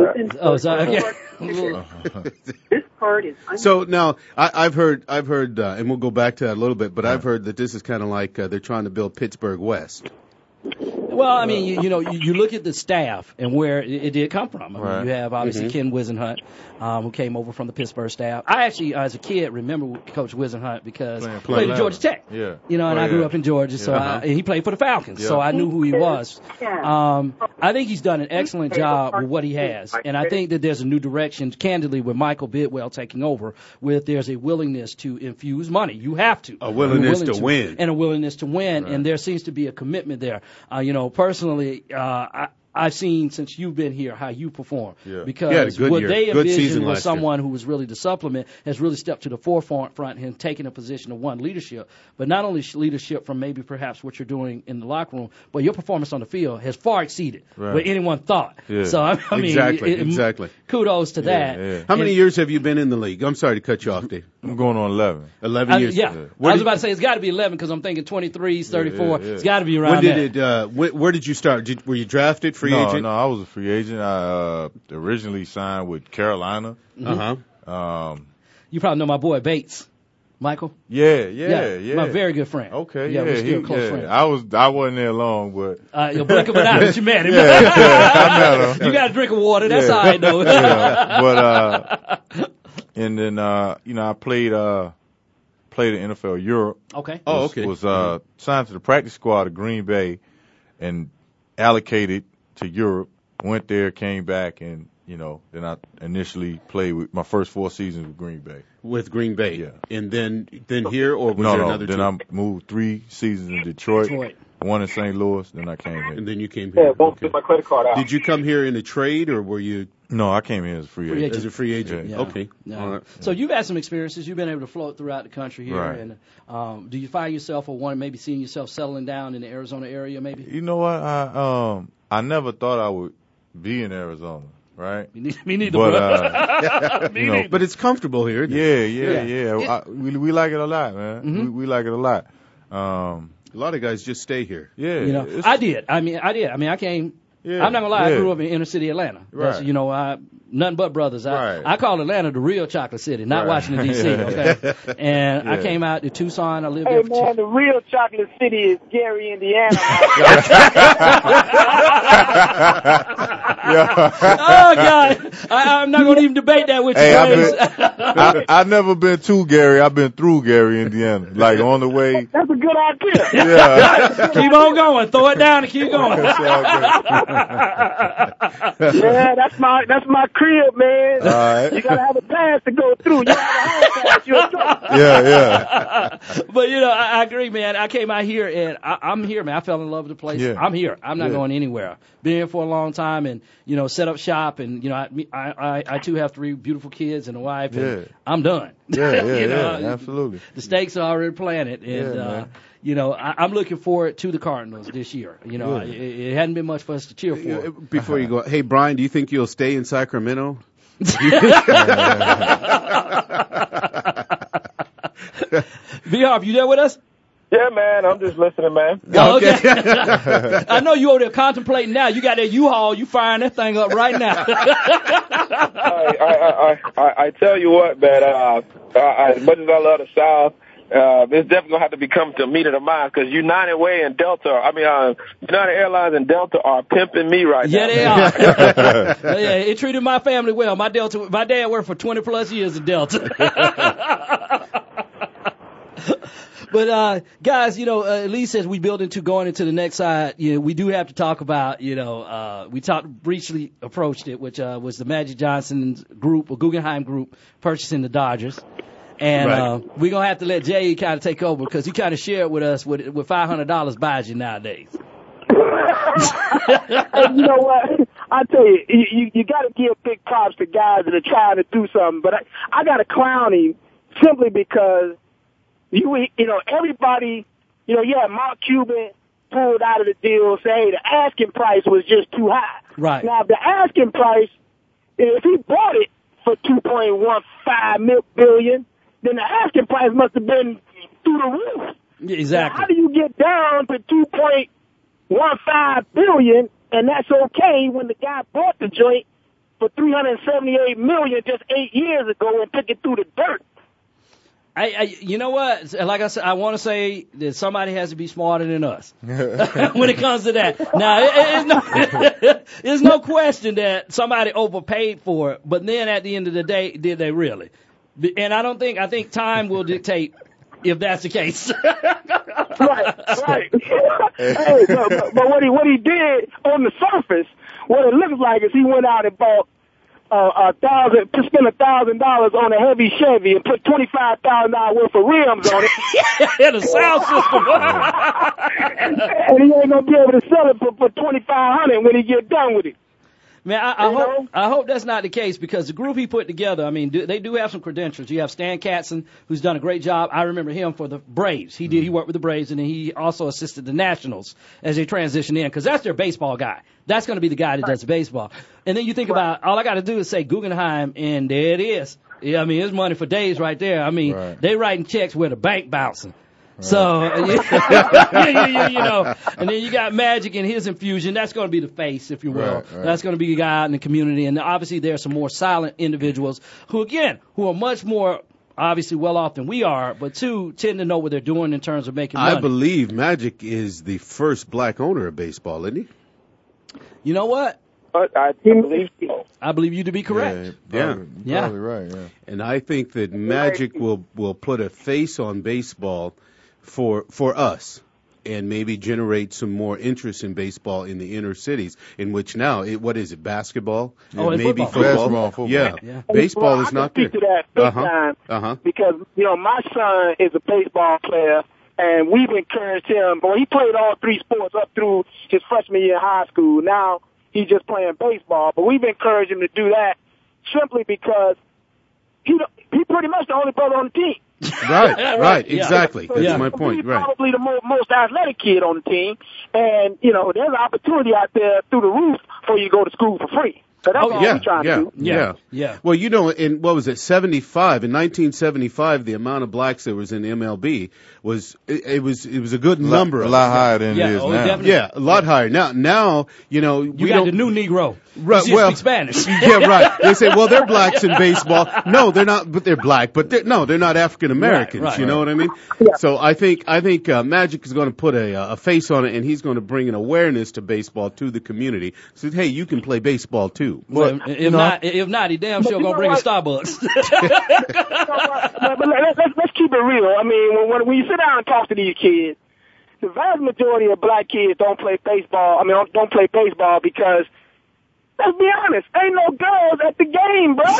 Speaker 13: This card is.
Speaker 3: So now I've heard, and we'll go back to that a little bit, but I've heard that this is kind of like they're trying to build Pittsburgh West.
Speaker 4: Well, I mean, you look at the staff and where it did come from. I mean, you have obviously Ken Wisenhunt, who came over from the Pittsburgh staff. I actually, as a kid, remember Coach Wisenhunt because he played at Georgia Tech.
Speaker 6: Yeah.
Speaker 4: And I grew up in Georgia, so and he played for the Falcons, so I knew who he was. I think he's done an excellent job with what he has, and I think that there's a new direction, candidly, with Michael Bidwell taking over, with there's a willingness to infuse money. You have to.
Speaker 3: A willingness to win.
Speaker 4: And a willingness to win, and there seems to be a commitment there. Personally, I've seen since you've been here how you perform.
Speaker 3: Yeah.
Speaker 4: Because
Speaker 3: what
Speaker 4: year. They envisioned was
Speaker 3: someone
Speaker 4: who was really the supplement, has really stepped to the forefront and taken a position of leadership. But not only leadership from maybe perhaps what you're doing in the locker room, but your performance on the field has far exceeded what anyone thought.
Speaker 3: Yeah.
Speaker 4: So, I mean,
Speaker 3: exactly.
Speaker 4: Kudos to that.
Speaker 6: Yeah.
Speaker 3: How many years have you been in the league? I'm sorry to cut you off, Dave.
Speaker 6: I'm going on 11.
Speaker 3: 11 years.
Speaker 4: I was about to say it's got to be 11 because I'm thinking 23, 34. It's got to be around
Speaker 3: where did you start? Were you drafted free agent?
Speaker 6: No, I was a free agent. I originally signed with Carolina.
Speaker 3: Uh-huh.
Speaker 4: You probably know my boy Bates, Michael.
Speaker 6: Yeah.
Speaker 4: My very good friend.
Speaker 6: Okay,
Speaker 4: we're still close friends.
Speaker 6: I wasn't there long, but
Speaker 4: you'll blink him out, but you met him.
Speaker 6: I met him.
Speaker 4: You got a drink of water. That's all right, though.
Speaker 6: But and then I played in NFL Europe.
Speaker 4: Okay.
Speaker 6: Was signed to the practice squad of Green Bay, and allocated to Europe. Went there, came back, and then I initially played with my first 4 seasons with Green Bay.
Speaker 3: With Green Bay,
Speaker 6: yeah.
Speaker 3: And then here, or was there another?
Speaker 6: Then I moved 3 seasons in Detroit. 1 in St. Louis, then I came here.
Speaker 3: And then you came here.
Speaker 12: Yeah, won't get my credit card out.
Speaker 3: Did you come here in a trade, or were you?
Speaker 6: No, I came here as a free agent.
Speaker 3: As a free agent.
Speaker 4: Yeah.
Speaker 3: Okay.
Speaker 4: Yeah.
Speaker 3: All right.
Speaker 4: So you've had some experiences. You've been able to float throughout the country here.
Speaker 6: Right.
Speaker 4: And do you find yourself maybe seeing yourself settling down in the Arizona area, maybe?
Speaker 6: You know what? I never thought I would be in Arizona. Right?
Speaker 4: Me neither. But,
Speaker 3: but it's comfortable here. Isn't it?
Speaker 6: Yeah. We like it a lot, man.
Speaker 4: Mm-hmm.
Speaker 6: We like it a lot.
Speaker 3: A lot of guys just stay here.
Speaker 6: Yeah.
Speaker 4: I did. I mean, I came.
Speaker 6: Yeah,
Speaker 4: I'm not gonna lie. I grew up in inner city Atlanta.
Speaker 6: Right.
Speaker 4: That's, nothing but brothers. I call Atlanta the real chocolate city, not Washington D.C. Okay. And I came out to Tucson. I lived there.
Speaker 12: Man, the real chocolate city is Gary, Indiana.
Speaker 4: Oh God, I'm not gonna even debate that with you.
Speaker 6: I've never been to Gary. I've been through Gary, Indiana. Like on the way.
Speaker 12: That's a good idea.
Speaker 6: Yeah.
Speaker 4: Keep on going. Throw it down and keep going.
Speaker 12: Yeah, that's my crib, man.
Speaker 6: All right.
Speaker 12: You gotta have a pass to go through. You have a home pass. You're a drunk.
Speaker 6: Yeah.
Speaker 4: But I agree, man. I came out here and I'm here, man. I fell in love with the place.
Speaker 6: Yeah.
Speaker 4: I'm here. I'm not going anywhere. Been here for a long time, and set up shop, and I too have 3 beautiful kids and a wife, and I'm done.
Speaker 6: Yeah, absolutely.
Speaker 4: The stakes are already planted, and I'm looking forward to the Cardinals this year. It hadn't been much for us to cheer for.
Speaker 3: Before you go, hey Brian, do you think you'll stay in Sacramento?
Speaker 4: B-Harp, you there with us?
Speaker 12: Yeah, man, I'm just listening, man.
Speaker 4: Okay. I know you over there contemplating now. You got that U-Haul, you firing that thing up right now.
Speaker 12: I tell you what, man, as much as I love the South, it's definitely going to have to become to meet of the mind because United Way and United Airlines and Delta are pimping me right now.
Speaker 4: Yeah, they are. It treated my family well. My dad worked for 20 plus years at Delta. But, guys, Elise says we build into going into the next side. We do have to talk about, we briefly approached it, which was the Magic Johnson's group, or Guggenheim Group, purchasing the Dodgers. And we're going to have to let Jay kind of take over because he kind of shared with us with $500 buys you nowadays.
Speaker 12: And you know what? I tell you got to give big props to guys that are trying to do something. But I got to clown him simply because everybody, Mark Cuban pulled out of the deal, say the asking price was just too high.
Speaker 4: Right.
Speaker 12: Now, the asking price, if he bought it for $2.15 billion, then the asking price must have been through the roof.
Speaker 4: Exactly.
Speaker 12: Now, how do you get down to $2.15 billion, and that's okay when the guy bought the joint for $378 million just 8 years ago and took it through the dirt?
Speaker 4: You know what? Like I said, I want to say that somebody has to be smarter than us when it comes to that. Now, there's no question that somebody overpaid for it, but then at the end of the day, did they really? And I think time will dictate if that's the case.
Speaker 5: Right. Hey, but what he did on the surface, what it looks like is he went out and bought spent $1,000 on a heavy Chevy and put $25,000 worth of rims on it.
Speaker 4: And a sound system.
Speaker 5: And he ain't gonna be able to sell it for $2,500 when he get done with it.
Speaker 4: Man, I hope that's not the case, because the group he put together, I mean, they do have some credentials. You have Stan Katzen, who's done a great job. I remember him for the Braves. He worked with the Braves, and then he also assisted the Nationals as they transition in, because that's their baseball guy. That's going to be the guy that does baseball. And then you think about, all I got to do is say Guggenheim, and there it is. Yeah, I mean, it's money for days right there. I mean, they writing checks where the bank bouncing. Right. So, you know, and then you got Magic and his infusion. That's going to be the face, if you will. Right. That's going to be the guy out in the community. And obviously there are some more silent individuals who are much more obviously well off than we are, but tend to know what they're doing in terms of making money.
Speaker 3: I believe Magic is the first black owner of baseball, isn't he?
Speaker 4: You know what?
Speaker 5: I believe so.
Speaker 4: I believe you to be correct.
Speaker 6: Probably right. Yeah.
Speaker 3: And I think that Magic will put a face on baseball for us, and maybe generate some more interest in baseball in the inner cities, in which now, what is it, basketball? Maybe football. Yeah. Baseball is not there.
Speaker 5: I can speak to that big time, because, you know, my son is a baseball player, and we've encouraged him. Well, he played all three sports up through his freshman year in high school. Now he's just playing baseball, but we've encouraged him to do that simply because he pretty much the only brother on the team.
Speaker 3: Right, exactly. So that's my point.
Speaker 5: He's probably the most athletic kid on the team, and you know there's an opportunity out there through the roof for you to go to school for free. So that's all we're trying to do.
Speaker 3: Yeah. Well, you know, in what was it, 75? In 1975, the amount of blacks that was in MLB was it was a good number.
Speaker 6: A lot higher than it is now.
Speaker 3: Definitely. Yeah, a lot higher. Now, you know,
Speaker 4: you got the new Negro.
Speaker 3: Right,
Speaker 4: speak Spanish.
Speaker 3: Yeah, right. They say, well, they're blacks in baseball. No, they're not, but they're black. But they're not African Americans. Right. You know what I mean? Yeah. So I think Magic is going to put a face on it, and he's going to bring an awareness to baseball to the community. So, hey, you can play baseball too.
Speaker 4: Well, if not, he damn sure gonna bring a Starbucks.
Speaker 5: But let's keep it real. I mean, when you sit down and talk to these kids, the vast majority of black kids don't play baseball. I mean, don't play baseball because, let's be honest, ain't no girls at the game, bro.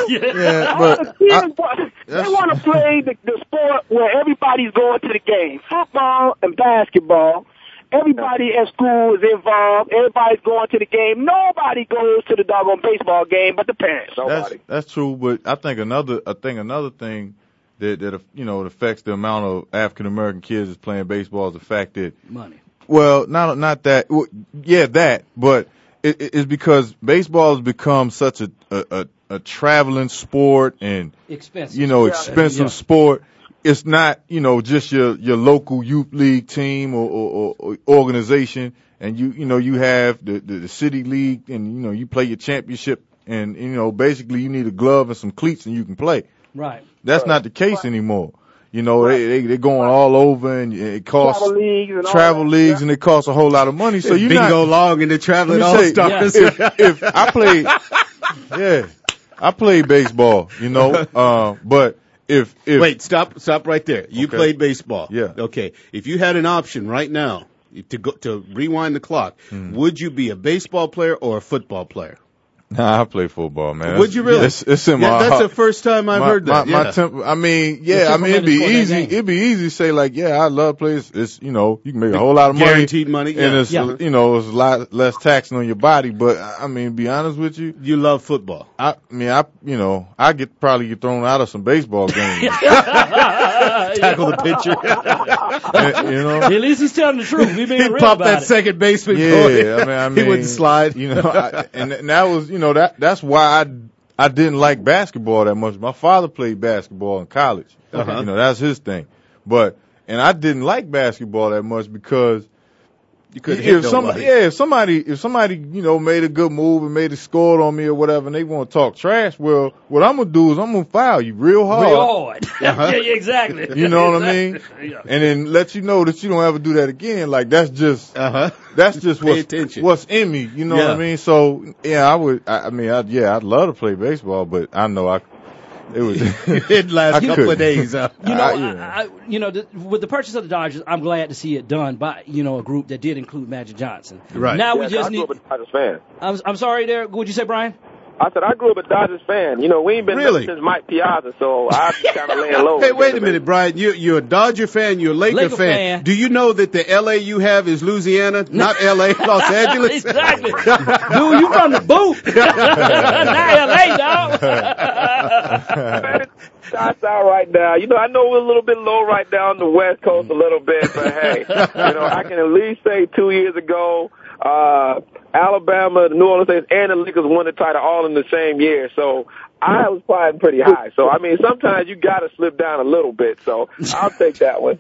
Speaker 5: They want to play the sport where everybody's going to the game, football and basketball. Everybody at school is involved. Everybody's going to the game. Nobody goes to the doggone baseball game but the parents.
Speaker 6: That's true, but I think another thing that you know affects the amount of African American kids that's playing baseball is the fact that
Speaker 4: money.
Speaker 6: Well, not that. Well, yeah, that, but it's because baseball has become such a traveling sport and expensive sport. It's not, you know, just your local youth league team or organization, and you have the city league, and you know you play your championship, and you know basically you need a glove and some cleats and you can play.
Speaker 4: Right.
Speaker 6: That's not the case anymore. You know, they're going all over, and it costs travel leagues, and it costs a whole lot of money. So you
Speaker 3: bingo long and the traveling all-stars.
Speaker 6: If I played baseball, you know, but.
Speaker 3: Wait, stop right there. You played baseball.
Speaker 6: Yeah.
Speaker 3: Okay. If you had an option right now to rewind the clock, would you be a baseball player or a football player?
Speaker 6: Nah, I play football, man.
Speaker 3: Would you really?
Speaker 6: It's in my
Speaker 3: That's the first time I've heard that.
Speaker 6: It'd be easy. It'd be easy to say like, yeah, I love playing. It's you know, you can make a whole lot of money,
Speaker 3: guaranteed money,
Speaker 6: and it's you know, it's a lot less taxing on your body. But I mean, to be honest with you,
Speaker 3: you love football.
Speaker 6: I probably get thrown out of some baseball games.
Speaker 3: Tackle the pitcher.
Speaker 6: You know,
Speaker 4: at least he's telling the truth. We've been real
Speaker 3: pop
Speaker 4: about
Speaker 3: that
Speaker 4: it.
Speaker 3: second baseman.
Speaker 6: Yeah, I mean,
Speaker 3: he wouldn't slide.
Speaker 6: You know, and that was, you know, that's why I didn't like basketball that much. My father played basketball in college. You know, that's his thing. And I didn't like basketball that much because
Speaker 3: You couldn't hit nobody.
Speaker 6: If somebody, made a good move and made a score on me or whatever, and they want to talk trash, well, what I'm gonna do is I'm gonna foul you real hard.
Speaker 4: Yeah, exactly.
Speaker 6: You know what I mean? Yeah. And then let you know that you don't ever do that again. Like that's just what's in me. You know what I mean? So yeah, I'd love to play baseball, but I know
Speaker 3: it lasts a couple of days.
Speaker 4: With the purchase of the Dodgers, I'm glad to see it done by a group that did include Magic Johnson.
Speaker 3: Right.
Speaker 4: Now we just
Speaker 12: I grew up a Dodgers fan.
Speaker 4: I'm sorry there. What'd you say, Brian?
Speaker 12: I said I grew up a Dodgers fan. We ain't been
Speaker 3: really?
Speaker 12: since Mike Piazza, so I'm kind of laying low.
Speaker 3: Hey, wait a minute, Brian. You're a Dodger fan. You're a Laker fan. Do you know that the L.A. you have is Louisiana, not L.A., Los Angeles?
Speaker 4: Exactly. Dude, you from the booth. Not L.A., dog.
Speaker 12: Shots out right now. I know we're a little bit low right now on the West Coast a little bit, but hey, I can at least say 2 years ago, Alabama, the New Orleans Saints, and the Lakers won the title all in the same year. So I was flying pretty high. So, sometimes you got to slip down a little bit. So I'll take that one.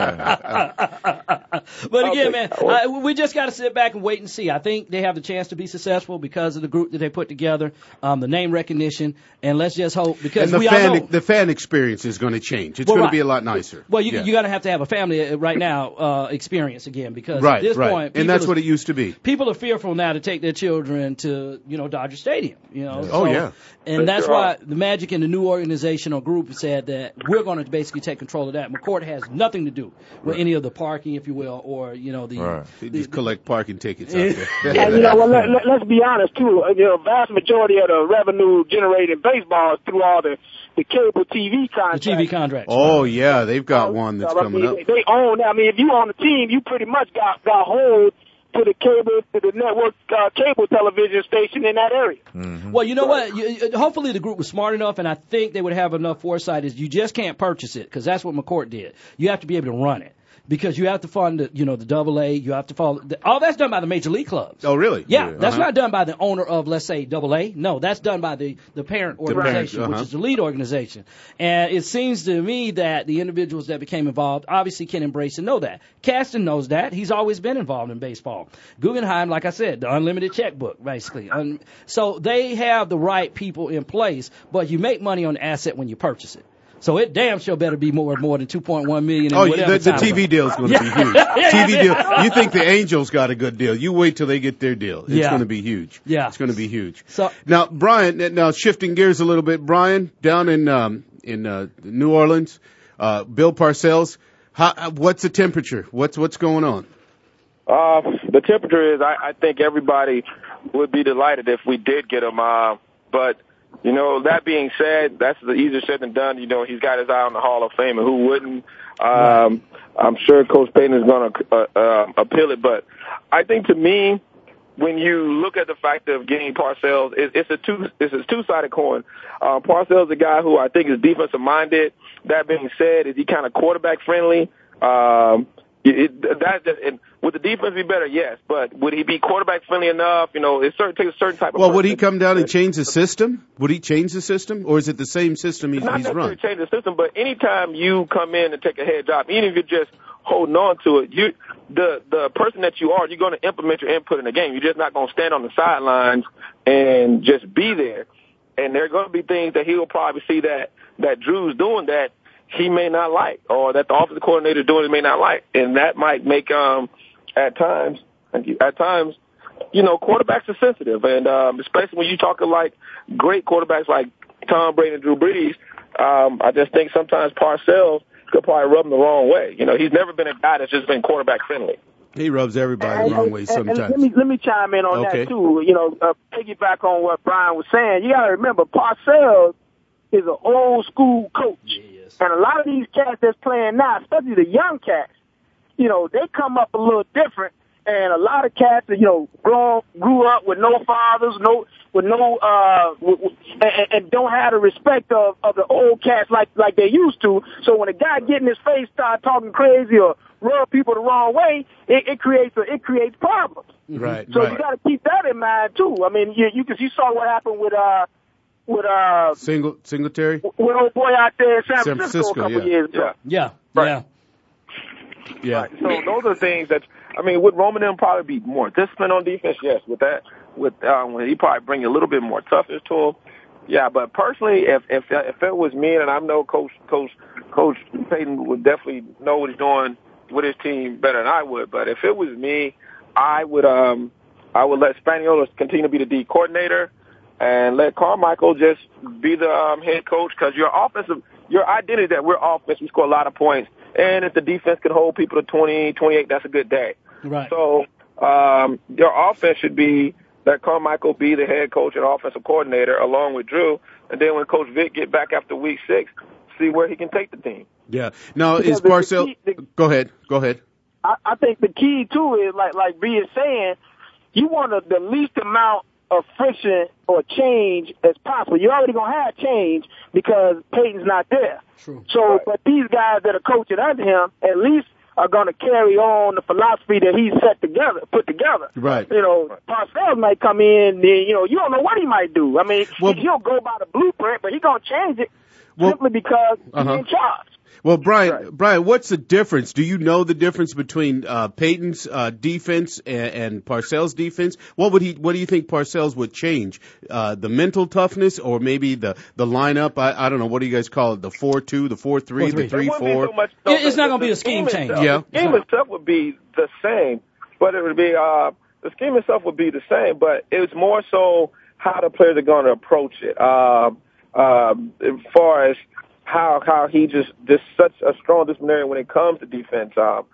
Speaker 4: But again, man, we just got to sit back and wait and see. I think they have the chance to be successful because of the group that they put together, the name recognition, and let's just hope because all know
Speaker 3: the fan experience is going to change. It's going to be a lot nicer.
Speaker 4: Well, you're going to have a family right now experience again because at this point,
Speaker 3: and that's what it used to be.
Speaker 4: People are fearful now to take their children to Dodger Stadium.
Speaker 3: Yeah.
Speaker 4: And that's why the Magic and the new organizational group said that we're going to basically take control of that. McCourt has nothing to do with any of the parking, if you will, or
Speaker 3: they just collect parking tickets out there.
Speaker 5: And let's be honest too. Vast majority of the revenue generated in baseball is through all the cable TV contracts.
Speaker 4: The TV contracts.
Speaker 3: Oh yeah, they've got one that's coming up.
Speaker 5: They own. If you own the team, you pretty much got hold to the network cable television station in that area.
Speaker 4: Mm-hmm. Well, you know what? Hopefully the group was smart enough, and I think they would have enough foresight. Is you just can't purchase it because that's what McCourt did. You have to be able to run it. Because you have to fund the AA, you have to follow. All that's done by the major league clubs.
Speaker 3: Oh, really?
Speaker 4: Yeah, that's not done by the owner of, let's say, AA. No, that's done by the parent organization, which is the lead organization. And it seems to me that the individuals that became involved obviously can embrace and know that. Caston knows that. He's always been involved in baseball. Guggenheim, like I said, the unlimited checkbook, basically. So they have the right people in place, but you make money on the asset when you purchase it. So it damn sure better be more than $2.1 million.
Speaker 3: The TV deal is going to be huge. TV deal. You think the Angels got a good deal? You wait till they get their deal. It's going to be huge.
Speaker 4: Yeah,
Speaker 3: it's going to be huge.
Speaker 4: So
Speaker 3: now, Brian. Now shifting gears a little bit, Brian, down in New Orleans, Bill Parcells. What's the temperature? What's going on?
Speaker 12: The temperature is. I think everybody would be delighted if we did get him. But. That being said, that's easier said than done. He's got his eye on the Hall of Fame, and who wouldn't? I'm sure Coach Payton is going to appeal it. But I think to me, when you look at the fact of getting Parcells, it's a two-sided coin. Parcells is a guy who I think is defensive minded. That being said, is he kind of quarterback friendly? Would the defense be better? Yes, but would he be quarterback friendly enough? It takes a certain type of.
Speaker 3: Well, would he come down and change the system? Would he change the system, or is it the same system he's
Speaker 12: run? Not necessarily change the system, but anytime you come in and take a head job, even if you're just holding on to it, the person that you are, you're going to implement your input in the game. You're just not going to stand on the sidelines and just be there. And there are going to be things that he'll probably see that Drew's doing that he may not like, or that the offensive coordinator is doing he may not like, and that might make at times, quarterbacks are sensitive, and especially when you talk of like great quarterbacks like Tom Brady and Drew Brees, I just think sometimes Parcells could probably rub him the wrong way. He's never been a guy that's just been quarterback friendly.
Speaker 3: He rubs everybody the wrong way sometimes.
Speaker 5: And let me chime in on that too. Piggyback on what Brian was saying. You got to remember, Parcells is an old school coach. Yes. And a lot of these cats that's playing now, especially the young cats, they come up a little different. And a lot of cats, grew up with no fathers, and don't have the respect of the old cats like they used to. So when a guy get in his face, start talking crazy or rub people the wrong way, it creates problems.
Speaker 3: Right.
Speaker 5: So you got to keep that in mind too. I mean, you saw what happened with
Speaker 3: Singletary,
Speaker 5: with old boy out there in San Francisco a couple years ago.
Speaker 4: Yeah.
Speaker 5: Right.
Speaker 4: Yeah.
Speaker 3: Yeah.
Speaker 12: Right. So those are things that, I mean, would Roman and them probably be more disciplined on defense? Yes. When he probably bring a little bit more toughness to him. Yeah, but personally, if it was me, and I know Coach Payton would definitely know what he's doing with his team better than I would. But if it was me, I would let Spaniolo continue to be the D coordinator and let Carmichael just be the head coach, because your identity that we're offense, we score a lot of points, and if the defense can hold people to 20, 28, that's a good day.
Speaker 4: Right.
Speaker 12: So your offense should be let Carmichael be the head coach and offensive coordinator along with Drew, and then when Coach Vic get back after week 6, see where he can take the team.
Speaker 3: Yeah. Now, is Parcells? Go ahead.
Speaker 5: I think the key too is like B is saying, you want the least amount of friction or change as possible. You're already gonna have change because Peyton's not there.
Speaker 4: True.
Speaker 5: So, right. But these guys that are coaching under him at least are going to carry on the philosophy that he's put together.
Speaker 3: Right.
Speaker 5: Parcells might come in, you don't know what he might do. I mean, he'll go by the blueprint, but he's going to change it simply because he's in charge.
Speaker 3: Well, Brian, what's the difference? Do you know the difference between Peyton's defense and Parcells' defense? What do you think Parcells would change? The mental toughness, or maybe the lineup? I don't know. What do you guys call it? The 4-2, the 4-3, the 3-4?
Speaker 4: It's not going to be a scheme change.
Speaker 3: Yeah.
Speaker 12: The scheme itself would be the same, but it would be the scheme itself would be the same, but it's more so how the players are going to approach it. As far as how he just such a strong disciplinarian when it comes to defense.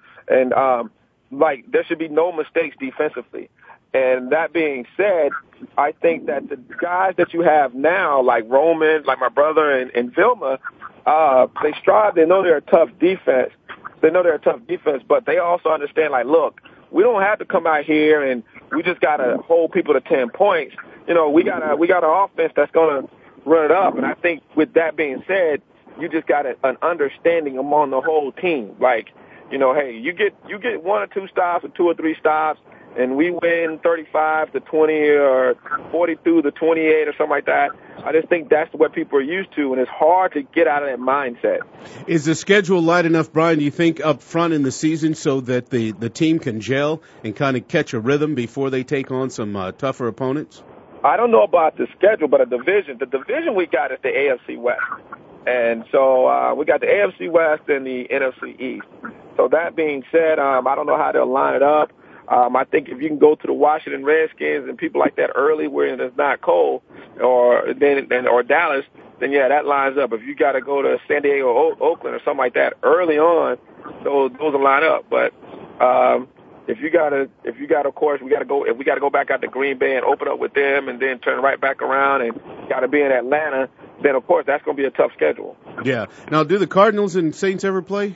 Speaker 12: Like there should be no mistakes defensively. And that being said, I think that the guys that you have now, like Roman, like my brother and Vilma, they strive. They know they're a tough defense. But they also understand, like, look, we don't have to come out here and we just got to hold people to 10 points. We got an offense that's going to run it up. And I think with that being said, you just got an understanding among the whole team. Like, hey, you get 1 or 2 stops or 2 or 3 stops, and we win 35-20 or 42-28 or something like that. I just think that's what people are used to, and it's hard to get out of that mindset.
Speaker 3: Is the schedule light enough, Brian, do you think, up front in the season so that the team can gel and kind of catch a rhythm before they take on some tougher opponents?
Speaker 12: I don't know about the schedule, but the division we got is the AFC West. And so we got the AFC West and the NFC East. So that being said, I don't know how they'll line it up. I think if you can go to the Washington Redskins and people like that early where it's not cold, or Dallas, then yeah, that lines up. If you got to go to San Diego, Oakland, or something like that early on, those will line up. But if you got to, of course, we got to go back out to Green Bay and open up with them, and then turn right back around and got to be in Atlanta, then of course that's going to be a tough schedule.
Speaker 3: Yeah. Now, do the Cardinals and Saints ever play?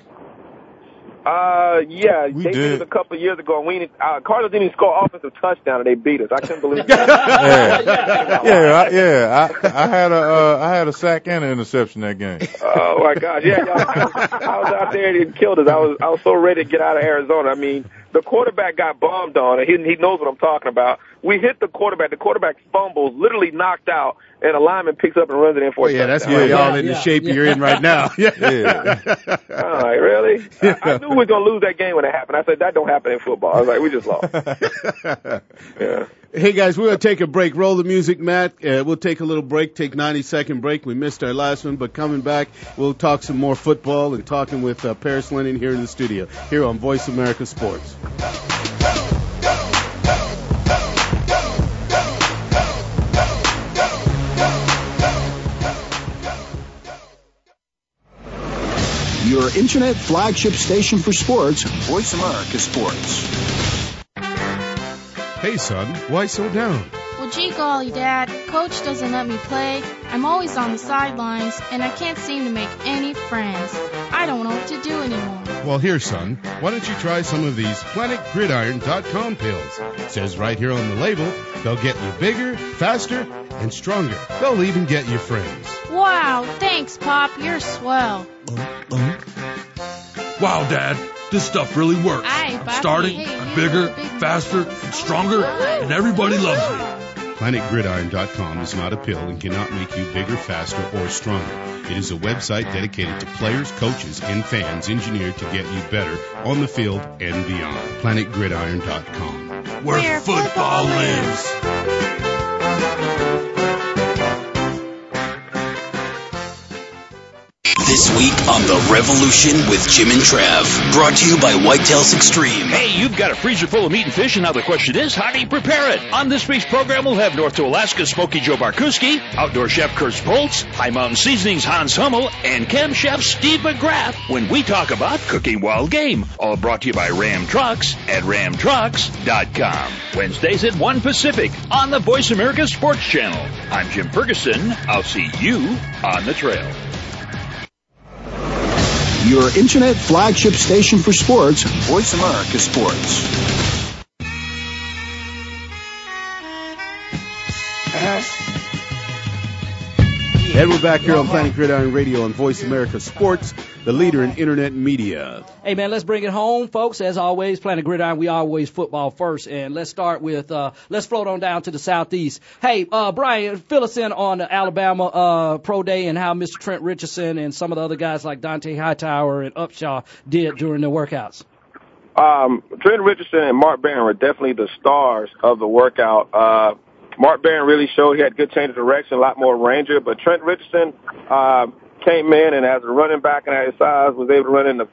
Speaker 12: Yeah, they did it a couple of years ago. And Cardinals didn't even score offensive touchdown, and they beat us. I couldn't believe it.
Speaker 6: I had a sack and an interception that game.
Speaker 12: Oh my gosh, yeah, I was out there and it killed us. I was so ready to get out of Arizona. I mean, the quarterback got bombed on, and he knows what I'm talking about. We hit the quarterback. The quarterback fumbles, literally knocked out, and a lineman picks up and runs it in for a touchdown.
Speaker 3: That's why y'all in the shape you're in right now.
Speaker 12: All right, really? I knew we were going to lose that game when it happened. I said, that don't happen in football. I was like, we just lost. Yeah.
Speaker 3: Hey, guys, we're going to take a break. Roll the music, Matt. We'll take a little break, take 90-second break. We missed our last one, but coming back, we'll talk some more football and talking with Paris Lennon here in the studio, here on Voice America Sports.
Speaker 9: Your internet flagship station for sports, Voice America Sports.
Speaker 14: Hey, son, why so down?
Speaker 7: Well, gee golly, Dad, Coach doesn't let me play. I'm always on the sidelines, and I can't seem to make any friends. I don't know what to do anymore.
Speaker 14: Well, here, son, why don't you try some of these PlanetGridiron.com pills? It says right here on the label, they'll get you bigger, faster, and stronger. They'll even get you friends.
Speaker 7: Wow, thanks, Pop. You're swell.
Speaker 8: Wow, Dad, this stuff really works.
Speaker 7: Aye,
Speaker 8: I'm starting, I'm bigger, faster, and stronger, and everybody loves me.
Speaker 14: PlanetGridiron.com is not a pill and cannot make you bigger, faster, or stronger. It is a website dedicated to players, coaches, and fans engineered to get you better on the field and beyond. PlanetGridiron.com.
Speaker 8: Where football lives.
Speaker 15: This week on The Revolution with Jim and Trav, brought to you by Whitetails Extreme.
Speaker 16: Hey, you've got a freezer full of meat and fish, and now the question is, how do you prepare it? On this week's program, we'll have North to Alaska Smokey Joe Barkuski, outdoor chef Kurt Spoltz, High Mountain Seasonings Hans Hummel, and chem chef Steve McGrath when we talk about cooking wild game. All brought to you by Ram Trucks at ramtrucks.com. Wednesdays at 1 Pacific on the Voice America Sports Channel. I'm Jim Ferguson. I'll see you on the trail.
Speaker 9: Your internet flagship station for sports, Voice America Sports.
Speaker 3: And we're back here on Planet Gridiron Radio on Voice America Sports, the leader in internet media.
Speaker 4: Hey, man, let's bring it home, folks. As always, Planet Gridiron, we always football first. And let's start with, let's float on down to the Southeast. Hey, Brian, fill us in on the Alabama Pro Day and how Mr. Trent Richardson and some of the other guys like Dante Hightower and Upshaw did during their workouts.
Speaker 12: Trent Richardson and Mark Barron were definitely the stars of the workout. Mark Barron really showed he had good change of direction, a lot more ranger, but Trent Richardson came in and as a running back and at his size was able to run in the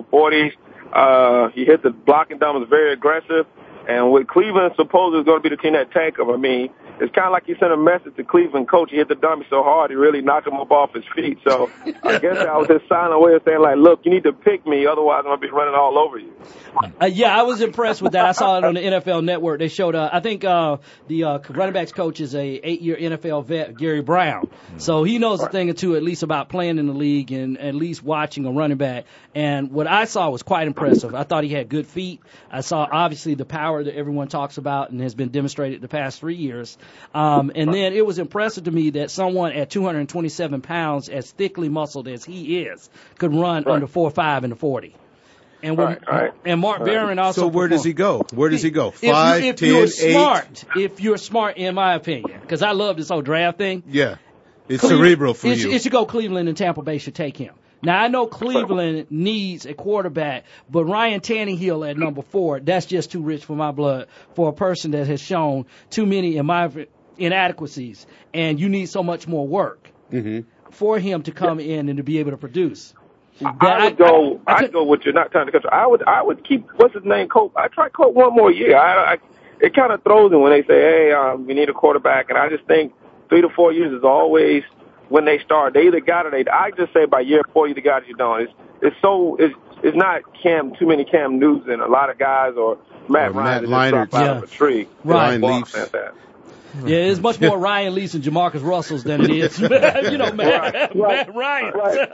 Speaker 12: 4.40s. He hit the blocking down, was very aggressive, and with Cleveland supposedly is going to be the team that take him. I mean, it's kind of like he sent a message to Cleveland coach. He hit the dummy so hard he really knocked him up off his feet. So I guess that was his silent way of saying, like, look, you need to pick me, otherwise I'm going to be running all over you.
Speaker 4: Yeah, I was impressed with that. I saw it on the NFL Network. They showed, I think the running backs coach is a 8-year NFL vet, Gary Brown. So he knows a thing or two at least about playing in the league and at least watching a running back. And what I saw was quite impressive. I thought he had good feet. I saw, obviously, the power that everyone talks about and has been demonstrated the past 3 years. And then it was impressive to me that someone at 227 pounds, as thickly muscled as he is, could run under 4.5 in the 40. And and Mark Barron also.
Speaker 3: So where does he go? Where does he go? 5,
Speaker 4: if
Speaker 3: 10,
Speaker 4: you're
Speaker 3: 8?
Speaker 4: smart, if you're smart, in my opinion, because I love this whole draft thing.
Speaker 3: Yeah, it's cerebral for you.
Speaker 4: It should go Cleveland, and Tampa Bay should take him. Now, I know Cleveland needs a quarterback, but Ryan Tannehill at number 4, that's just too rich for my blood for a person that has shown too many inadequacies, and you need so much more work for him to come in and to be able to produce.
Speaker 12: I'd go with you, not trying to cut you. I would keep, what's his name, Colt. I try Colt one more year. It kind of throws him when they say, hey, we need a quarterback, and I just think 3 to 4 years is always when they start. They either got it. I just say by year 4 you either got it, you don't. It's not too many Cam Newton, a lot of guys, or Matt Ryan
Speaker 3: Leinart,
Speaker 12: out of a tree.
Speaker 3: Ryan Leafs.
Speaker 4: Yeah, it's much more Ryan Leafs and Jamarcus Russells than it is, Matt Ryan.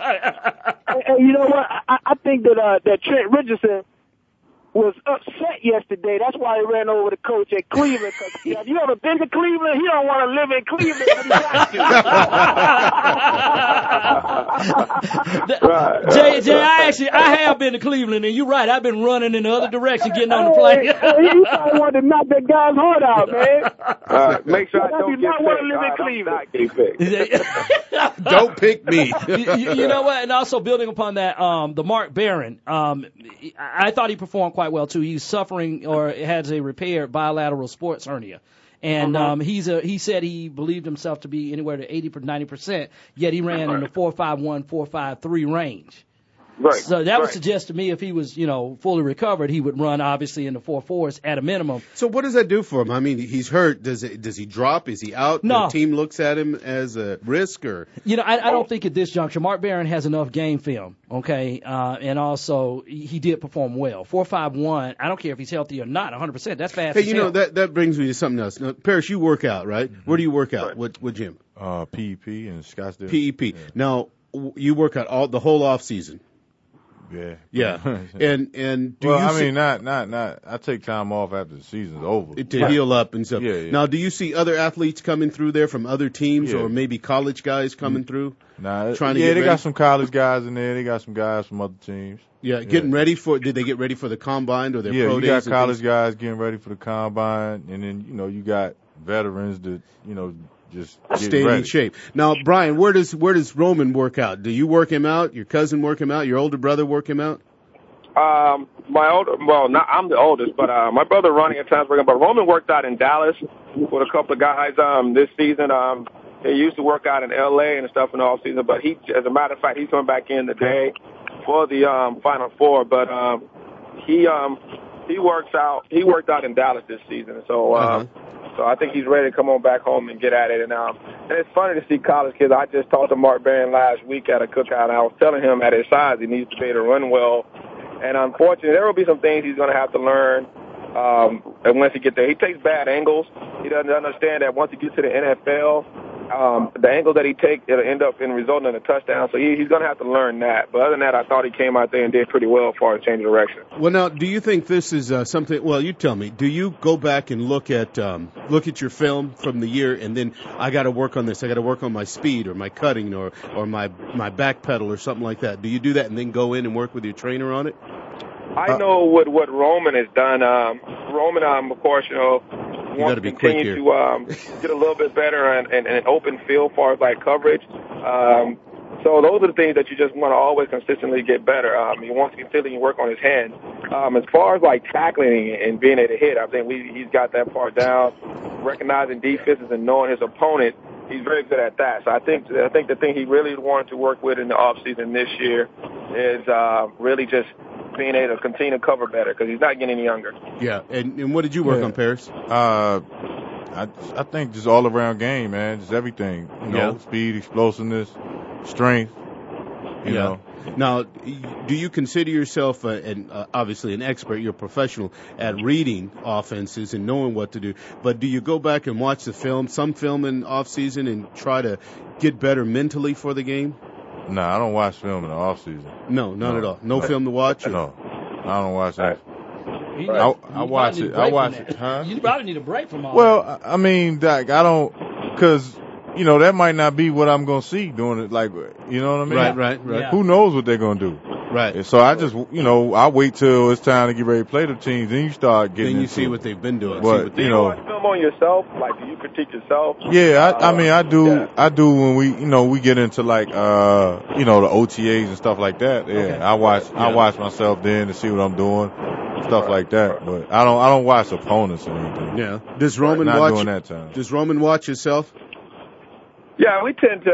Speaker 5: And you know what? I think that Trent Richardson was upset yesterday. That's why he ran over the coach at Cleveland. Cause, have you ever been to Cleveland? He don't want to live in Cleveland, but he got
Speaker 4: Jay, I have been to Cleveland, and you're right. I've been running in the other direction, getting on the plane.
Speaker 5: You probably wanted to knock that guy's heart out, man.
Speaker 12: Make sure I don't get
Speaker 5: want to live in
Speaker 12: Cleveland.
Speaker 3: Don't pick me.
Speaker 4: You know what? And also building upon that, the Mark Barron, I thought he performed quite well too. He's suffering or has a repaired bilateral sports hernia. And he said he believed himself to be anywhere to 80 to 90%, yet he ran in the 4.51, 4.53 range.
Speaker 12: Right.
Speaker 4: So that would suggest to me if he was, fully recovered, he would run obviously in the 4.4s at a minimum.
Speaker 3: So what does that do for him? I mean, he's hurt. Does he drop? Is he out?
Speaker 4: No.
Speaker 3: The team looks at him as a risk, or
Speaker 4: I don't think at this juncture Mark Barron has enough game film. Okay, and also he did perform well. 4.51. I don't care if he's healthy or not. 100%. That's fast.
Speaker 3: Hey, that brings me to something else. Now, Parrish, you work out, right? Where do you work out? What gym?
Speaker 6: PEP in Scottsdale.
Speaker 3: PEP.
Speaker 6: Yeah.
Speaker 3: Now you work out the whole off season.
Speaker 6: Yeah.
Speaker 3: And do
Speaker 6: not. I take time off after the season's over
Speaker 3: to heal up and stuff.
Speaker 6: Yeah.
Speaker 3: Now, do you see other athletes coming through there from other teams, or maybe college guys coming through?
Speaker 6: They got some college guys in there. They got some guys from other teams.
Speaker 3: Yeah, getting ready for. Did they get ready for the combine or their pro days?
Speaker 6: Yeah, you got college guys getting ready for the combine, and then you got veterans that, you know, just
Speaker 3: stay in shape. Now, Brian, where does Roman work out? Do you work him out? Your cousin work him out? Your older brother work him out?
Speaker 12: I'm the oldest, but my brother running at times working. But Roman worked out in Dallas with a couple of guys this season. He used to work out in L.A. and stuff in the off season, but as a matter of fact, he's coming back in today for the Final Four. But he works out. He worked out in Dallas this season, so. So I think he's ready to come on back home and get at it. And it's funny to see college kids. I just talked to Mark Barron last week at a cookout, and I was telling him at his size he needs to be able to run well. And unfortunately, there will be some things he's going to have to learn and once he gets there. He takes bad angles. He doesn't understand that once he gets to the NFL, the angle that he takes, it'll end up resulting in a touchdown. So he's going to have to learn that. But other than that, I thought he came out there and did pretty well as far as changing direction.
Speaker 3: Well, now, do you think this is something? Well, you tell me. Do you go back and look at your film from the year, and then I got to work on this. I got to work on my speed or my cutting or my back pedal or something like that. Do you do that and then go in and work with your trainer on it?
Speaker 12: I know what Roman has done. Roman, of course, wants to continue to get a little bit better and an open field as far as like coverage. So those are the things that you just want to always consistently get better. He wants to continue to work on his hands. As far as like tackling and being able to hit, I think he's got that part down. Recognizing defenses and knowing his opponent, he's very good at that. So I think the thing he really wanted to work with in the offseason this year is really just being able to continue to cover better because he's not getting any younger.
Speaker 3: Yeah, and what did you work on, Paris?
Speaker 6: I think just all around game, man, just everything. You know, speed, explosiveness, strength. You know.
Speaker 3: Now, do you consider yourself obviously an expert? You're a professional at reading offenses and knowing what to do. But do you go back and watch some film in off season and try to get better mentally for the game?
Speaker 6: No, I don't watch film in the off season.
Speaker 3: No, not at all. No film to watch?
Speaker 6: No, I don't watch that.
Speaker 4: I
Speaker 6: watch it. I watch it. Huh?
Speaker 4: You probably need a break from all
Speaker 6: that.
Speaker 4: Well,
Speaker 6: I mean, Doc, I don't, because, you know, that might not be what I'm going to see doing it. Like, you know what I mean?
Speaker 3: Right.
Speaker 6: Yeah. Who knows what they're going to do?
Speaker 3: Right.
Speaker 6: So I just, I wait till it's time to get ready to play the teams, then you start getting
Speaker 3: Then you see what they've been doing.
Speaker 6: But,
Speaker 12: do you watch film on yourself? Like, do you critique yourself?
Speaker 6: Yeah, I mean, I do. Yeah. I do when we get into like, the OTAs and stuff like that. Yeah, okay. I watch myself then to see what I'm doing, stuff like that. But I don't watch opponents or anything.
Speaker 3: Yeah. Does Roman
Speaker 6: not
Speaker 3: watch?
Speaker 6: During that time.
Speaker 3: Does Roman watch himself?
Speaker 12: Yeah, we tend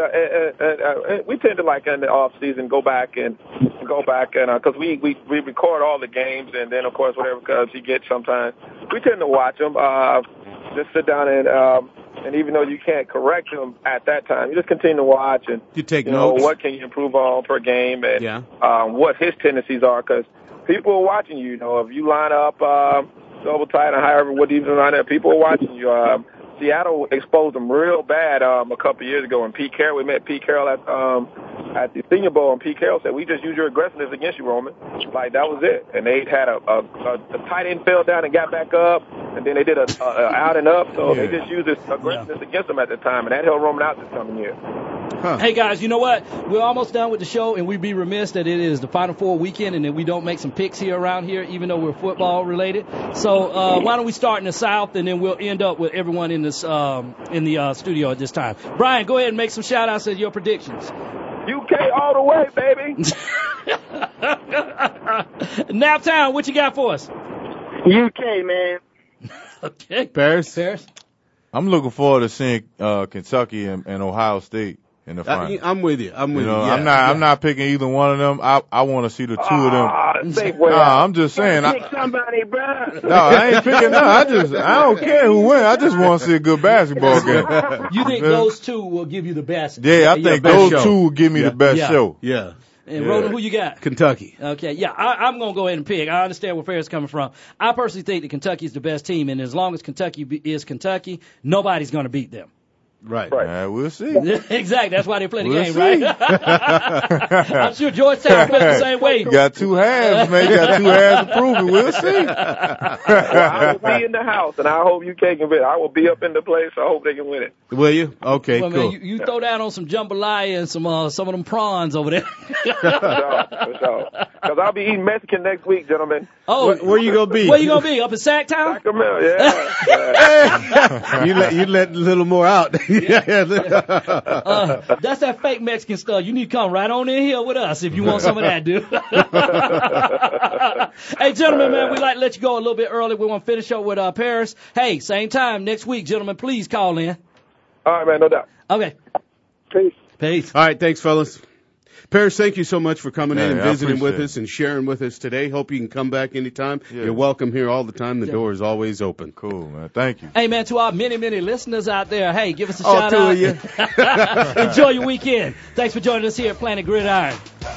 Speaker 12: to like in the off season go back and because we record all the games and then of course whatever cubs you get sometimes we tend to watch them. Just sit down and even though you can't correct them at that time, you just continue to watch and
Speaker 3: you take notes.
Speaker 12: What can you improve on per game and what his tendencies are because people are watching you. If you line up double tight or however what even line up, people are watching you. Seattle exposed them real bad a couple of years ago. And Pete Carroll, we met Pete Carroll at the Senior Bowl, and Pete Carroll said, "We just use your aggressiveness against you, Roman." Like that was it. And they had a tight end fell down and got back up, and then they did a out and up. So they just used this aggressiveness against them at the time, and that held Roman out this coming year.
Speaker 4: Hey guys, you know what? We're almost done with the show, and we'd be remiss that it is the Final Four weekend, and that we don't make some picks here around here, even though we're football related. So why don't we start in the South, and then we'll end up with everyone in this in the studio at this time. Brian, go ahead and make some shout outs and your predictions.
Speaker 12: UK all the way, baby.
Speaker 4: Naptown, what you got for us?
Speaker 5: UK, man.
Speaker 4: Okay.
Speaker 3: Paris.
Speaker 6: I'm looking forward to seeing Kentucky and Ohio State in the final.
Speaker 3: I'm with you. I'm
Speaker 6: not picking either one of them. I want to see the two of them. I'm just saying.
Speaker 5: Pick somebody, bro.
Speaker 6: No, I ain't picking none. I don't care who wins. I just want to see a good basketball game.
Speaker 4: You think those two will give you the best?
Speaker 6: Yeah, I think those two will give me the best show.
Speaker 3: Yeah.
Speaker 4: And Ronan, who you got?
Speaker 3: Kentucky.
Speaker 4: Okay, yeah, I'm going to go ahead and pick. I understand where Ferris is coming from. I personally think that Kentucky is the best team, and as long as Kentucky is Kentucky, nobody's going to beat them.
Speaker 3: Right.
Speaker 6: We'll see.
Speaker 4: Exactly. That's why they play the
Speaker 6: We'll
Speaker 4: game,
Speaker 6: see.
Speaker 4: right? I'm sure Georgetown felt the same way.
Speaker 6: Got two halves, man. Got two halves to prove it. We'll see.
Speaker 12: Well, I will be in the house, and I hope you can win. I will be up in the place, so I hope they can win it.
Speaker 3: Will you? Okay,
Speaker 4: well,
Speaker 3: cool.
Speaker 4: Man, you throw down on some jambalaya and some of them prawns over there.
Speaker 12: For sure. Because I'll be eating Mexican next week, gentlemen.
Speaker 4: Oh,
Speaker 3: where you gonna be?
Speaker 4: Where you gonna be? Up in Sacktown?
Speaker 12: Sacramento, yeah.
Speaker 3: you let a little more out.
Speaker 4: That's that fake Mexican stuff. You need to come right on in here with us if you want some of that, dude. Hey, gentlemen, man, we'd like to let you go a little bit early. We want to finish up with Paris. Hey, same time next week, gentlemen. Please call in.
Speaker 12: All right, man, no doubt.
Speaker 4: Okay. Peace.
Speaker 3: All right, thanks, fellas. Paris, thank you so much for coming in and visiting with
Speaker 6: it.
Speaker 3: us and sharing with us today. Hope you can come back anytime. Yeah. You're welcome here all the time. The door is always open.
Speaker 6: Cool, man. Thank you.
Speaker 4: Hey, man, to our many, many listeners out there, hey, give us a shout out.
Speaker 3: All two of
Speaker 4: you. Enjoy your weekend. Thanks for joining us here at Planet Gridiron.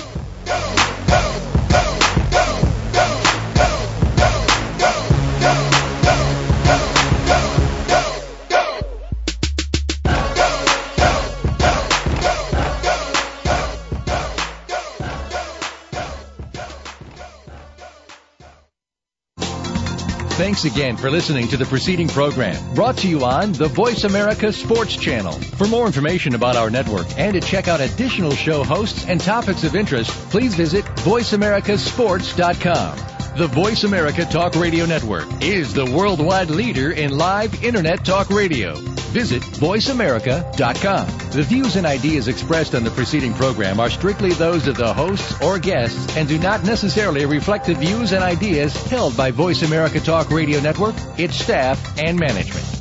Speaker 17: Thanks again for listening to the preceding program, brought to you on the Voice America Sports Channel. For more information about our network and to check out additional show hosts and topics of interest, please visit voiceamericasports.com. The Voice America Talk Radio Network is the worldwide leader in live Internet talk radio. Visit voiceamerica.com. The views and ideas expressed on the preceding program are strictly those of the hosts or guests and do not necessarily reflect the views and ideas held by Voice America Talk Radio Network, its staff, and management.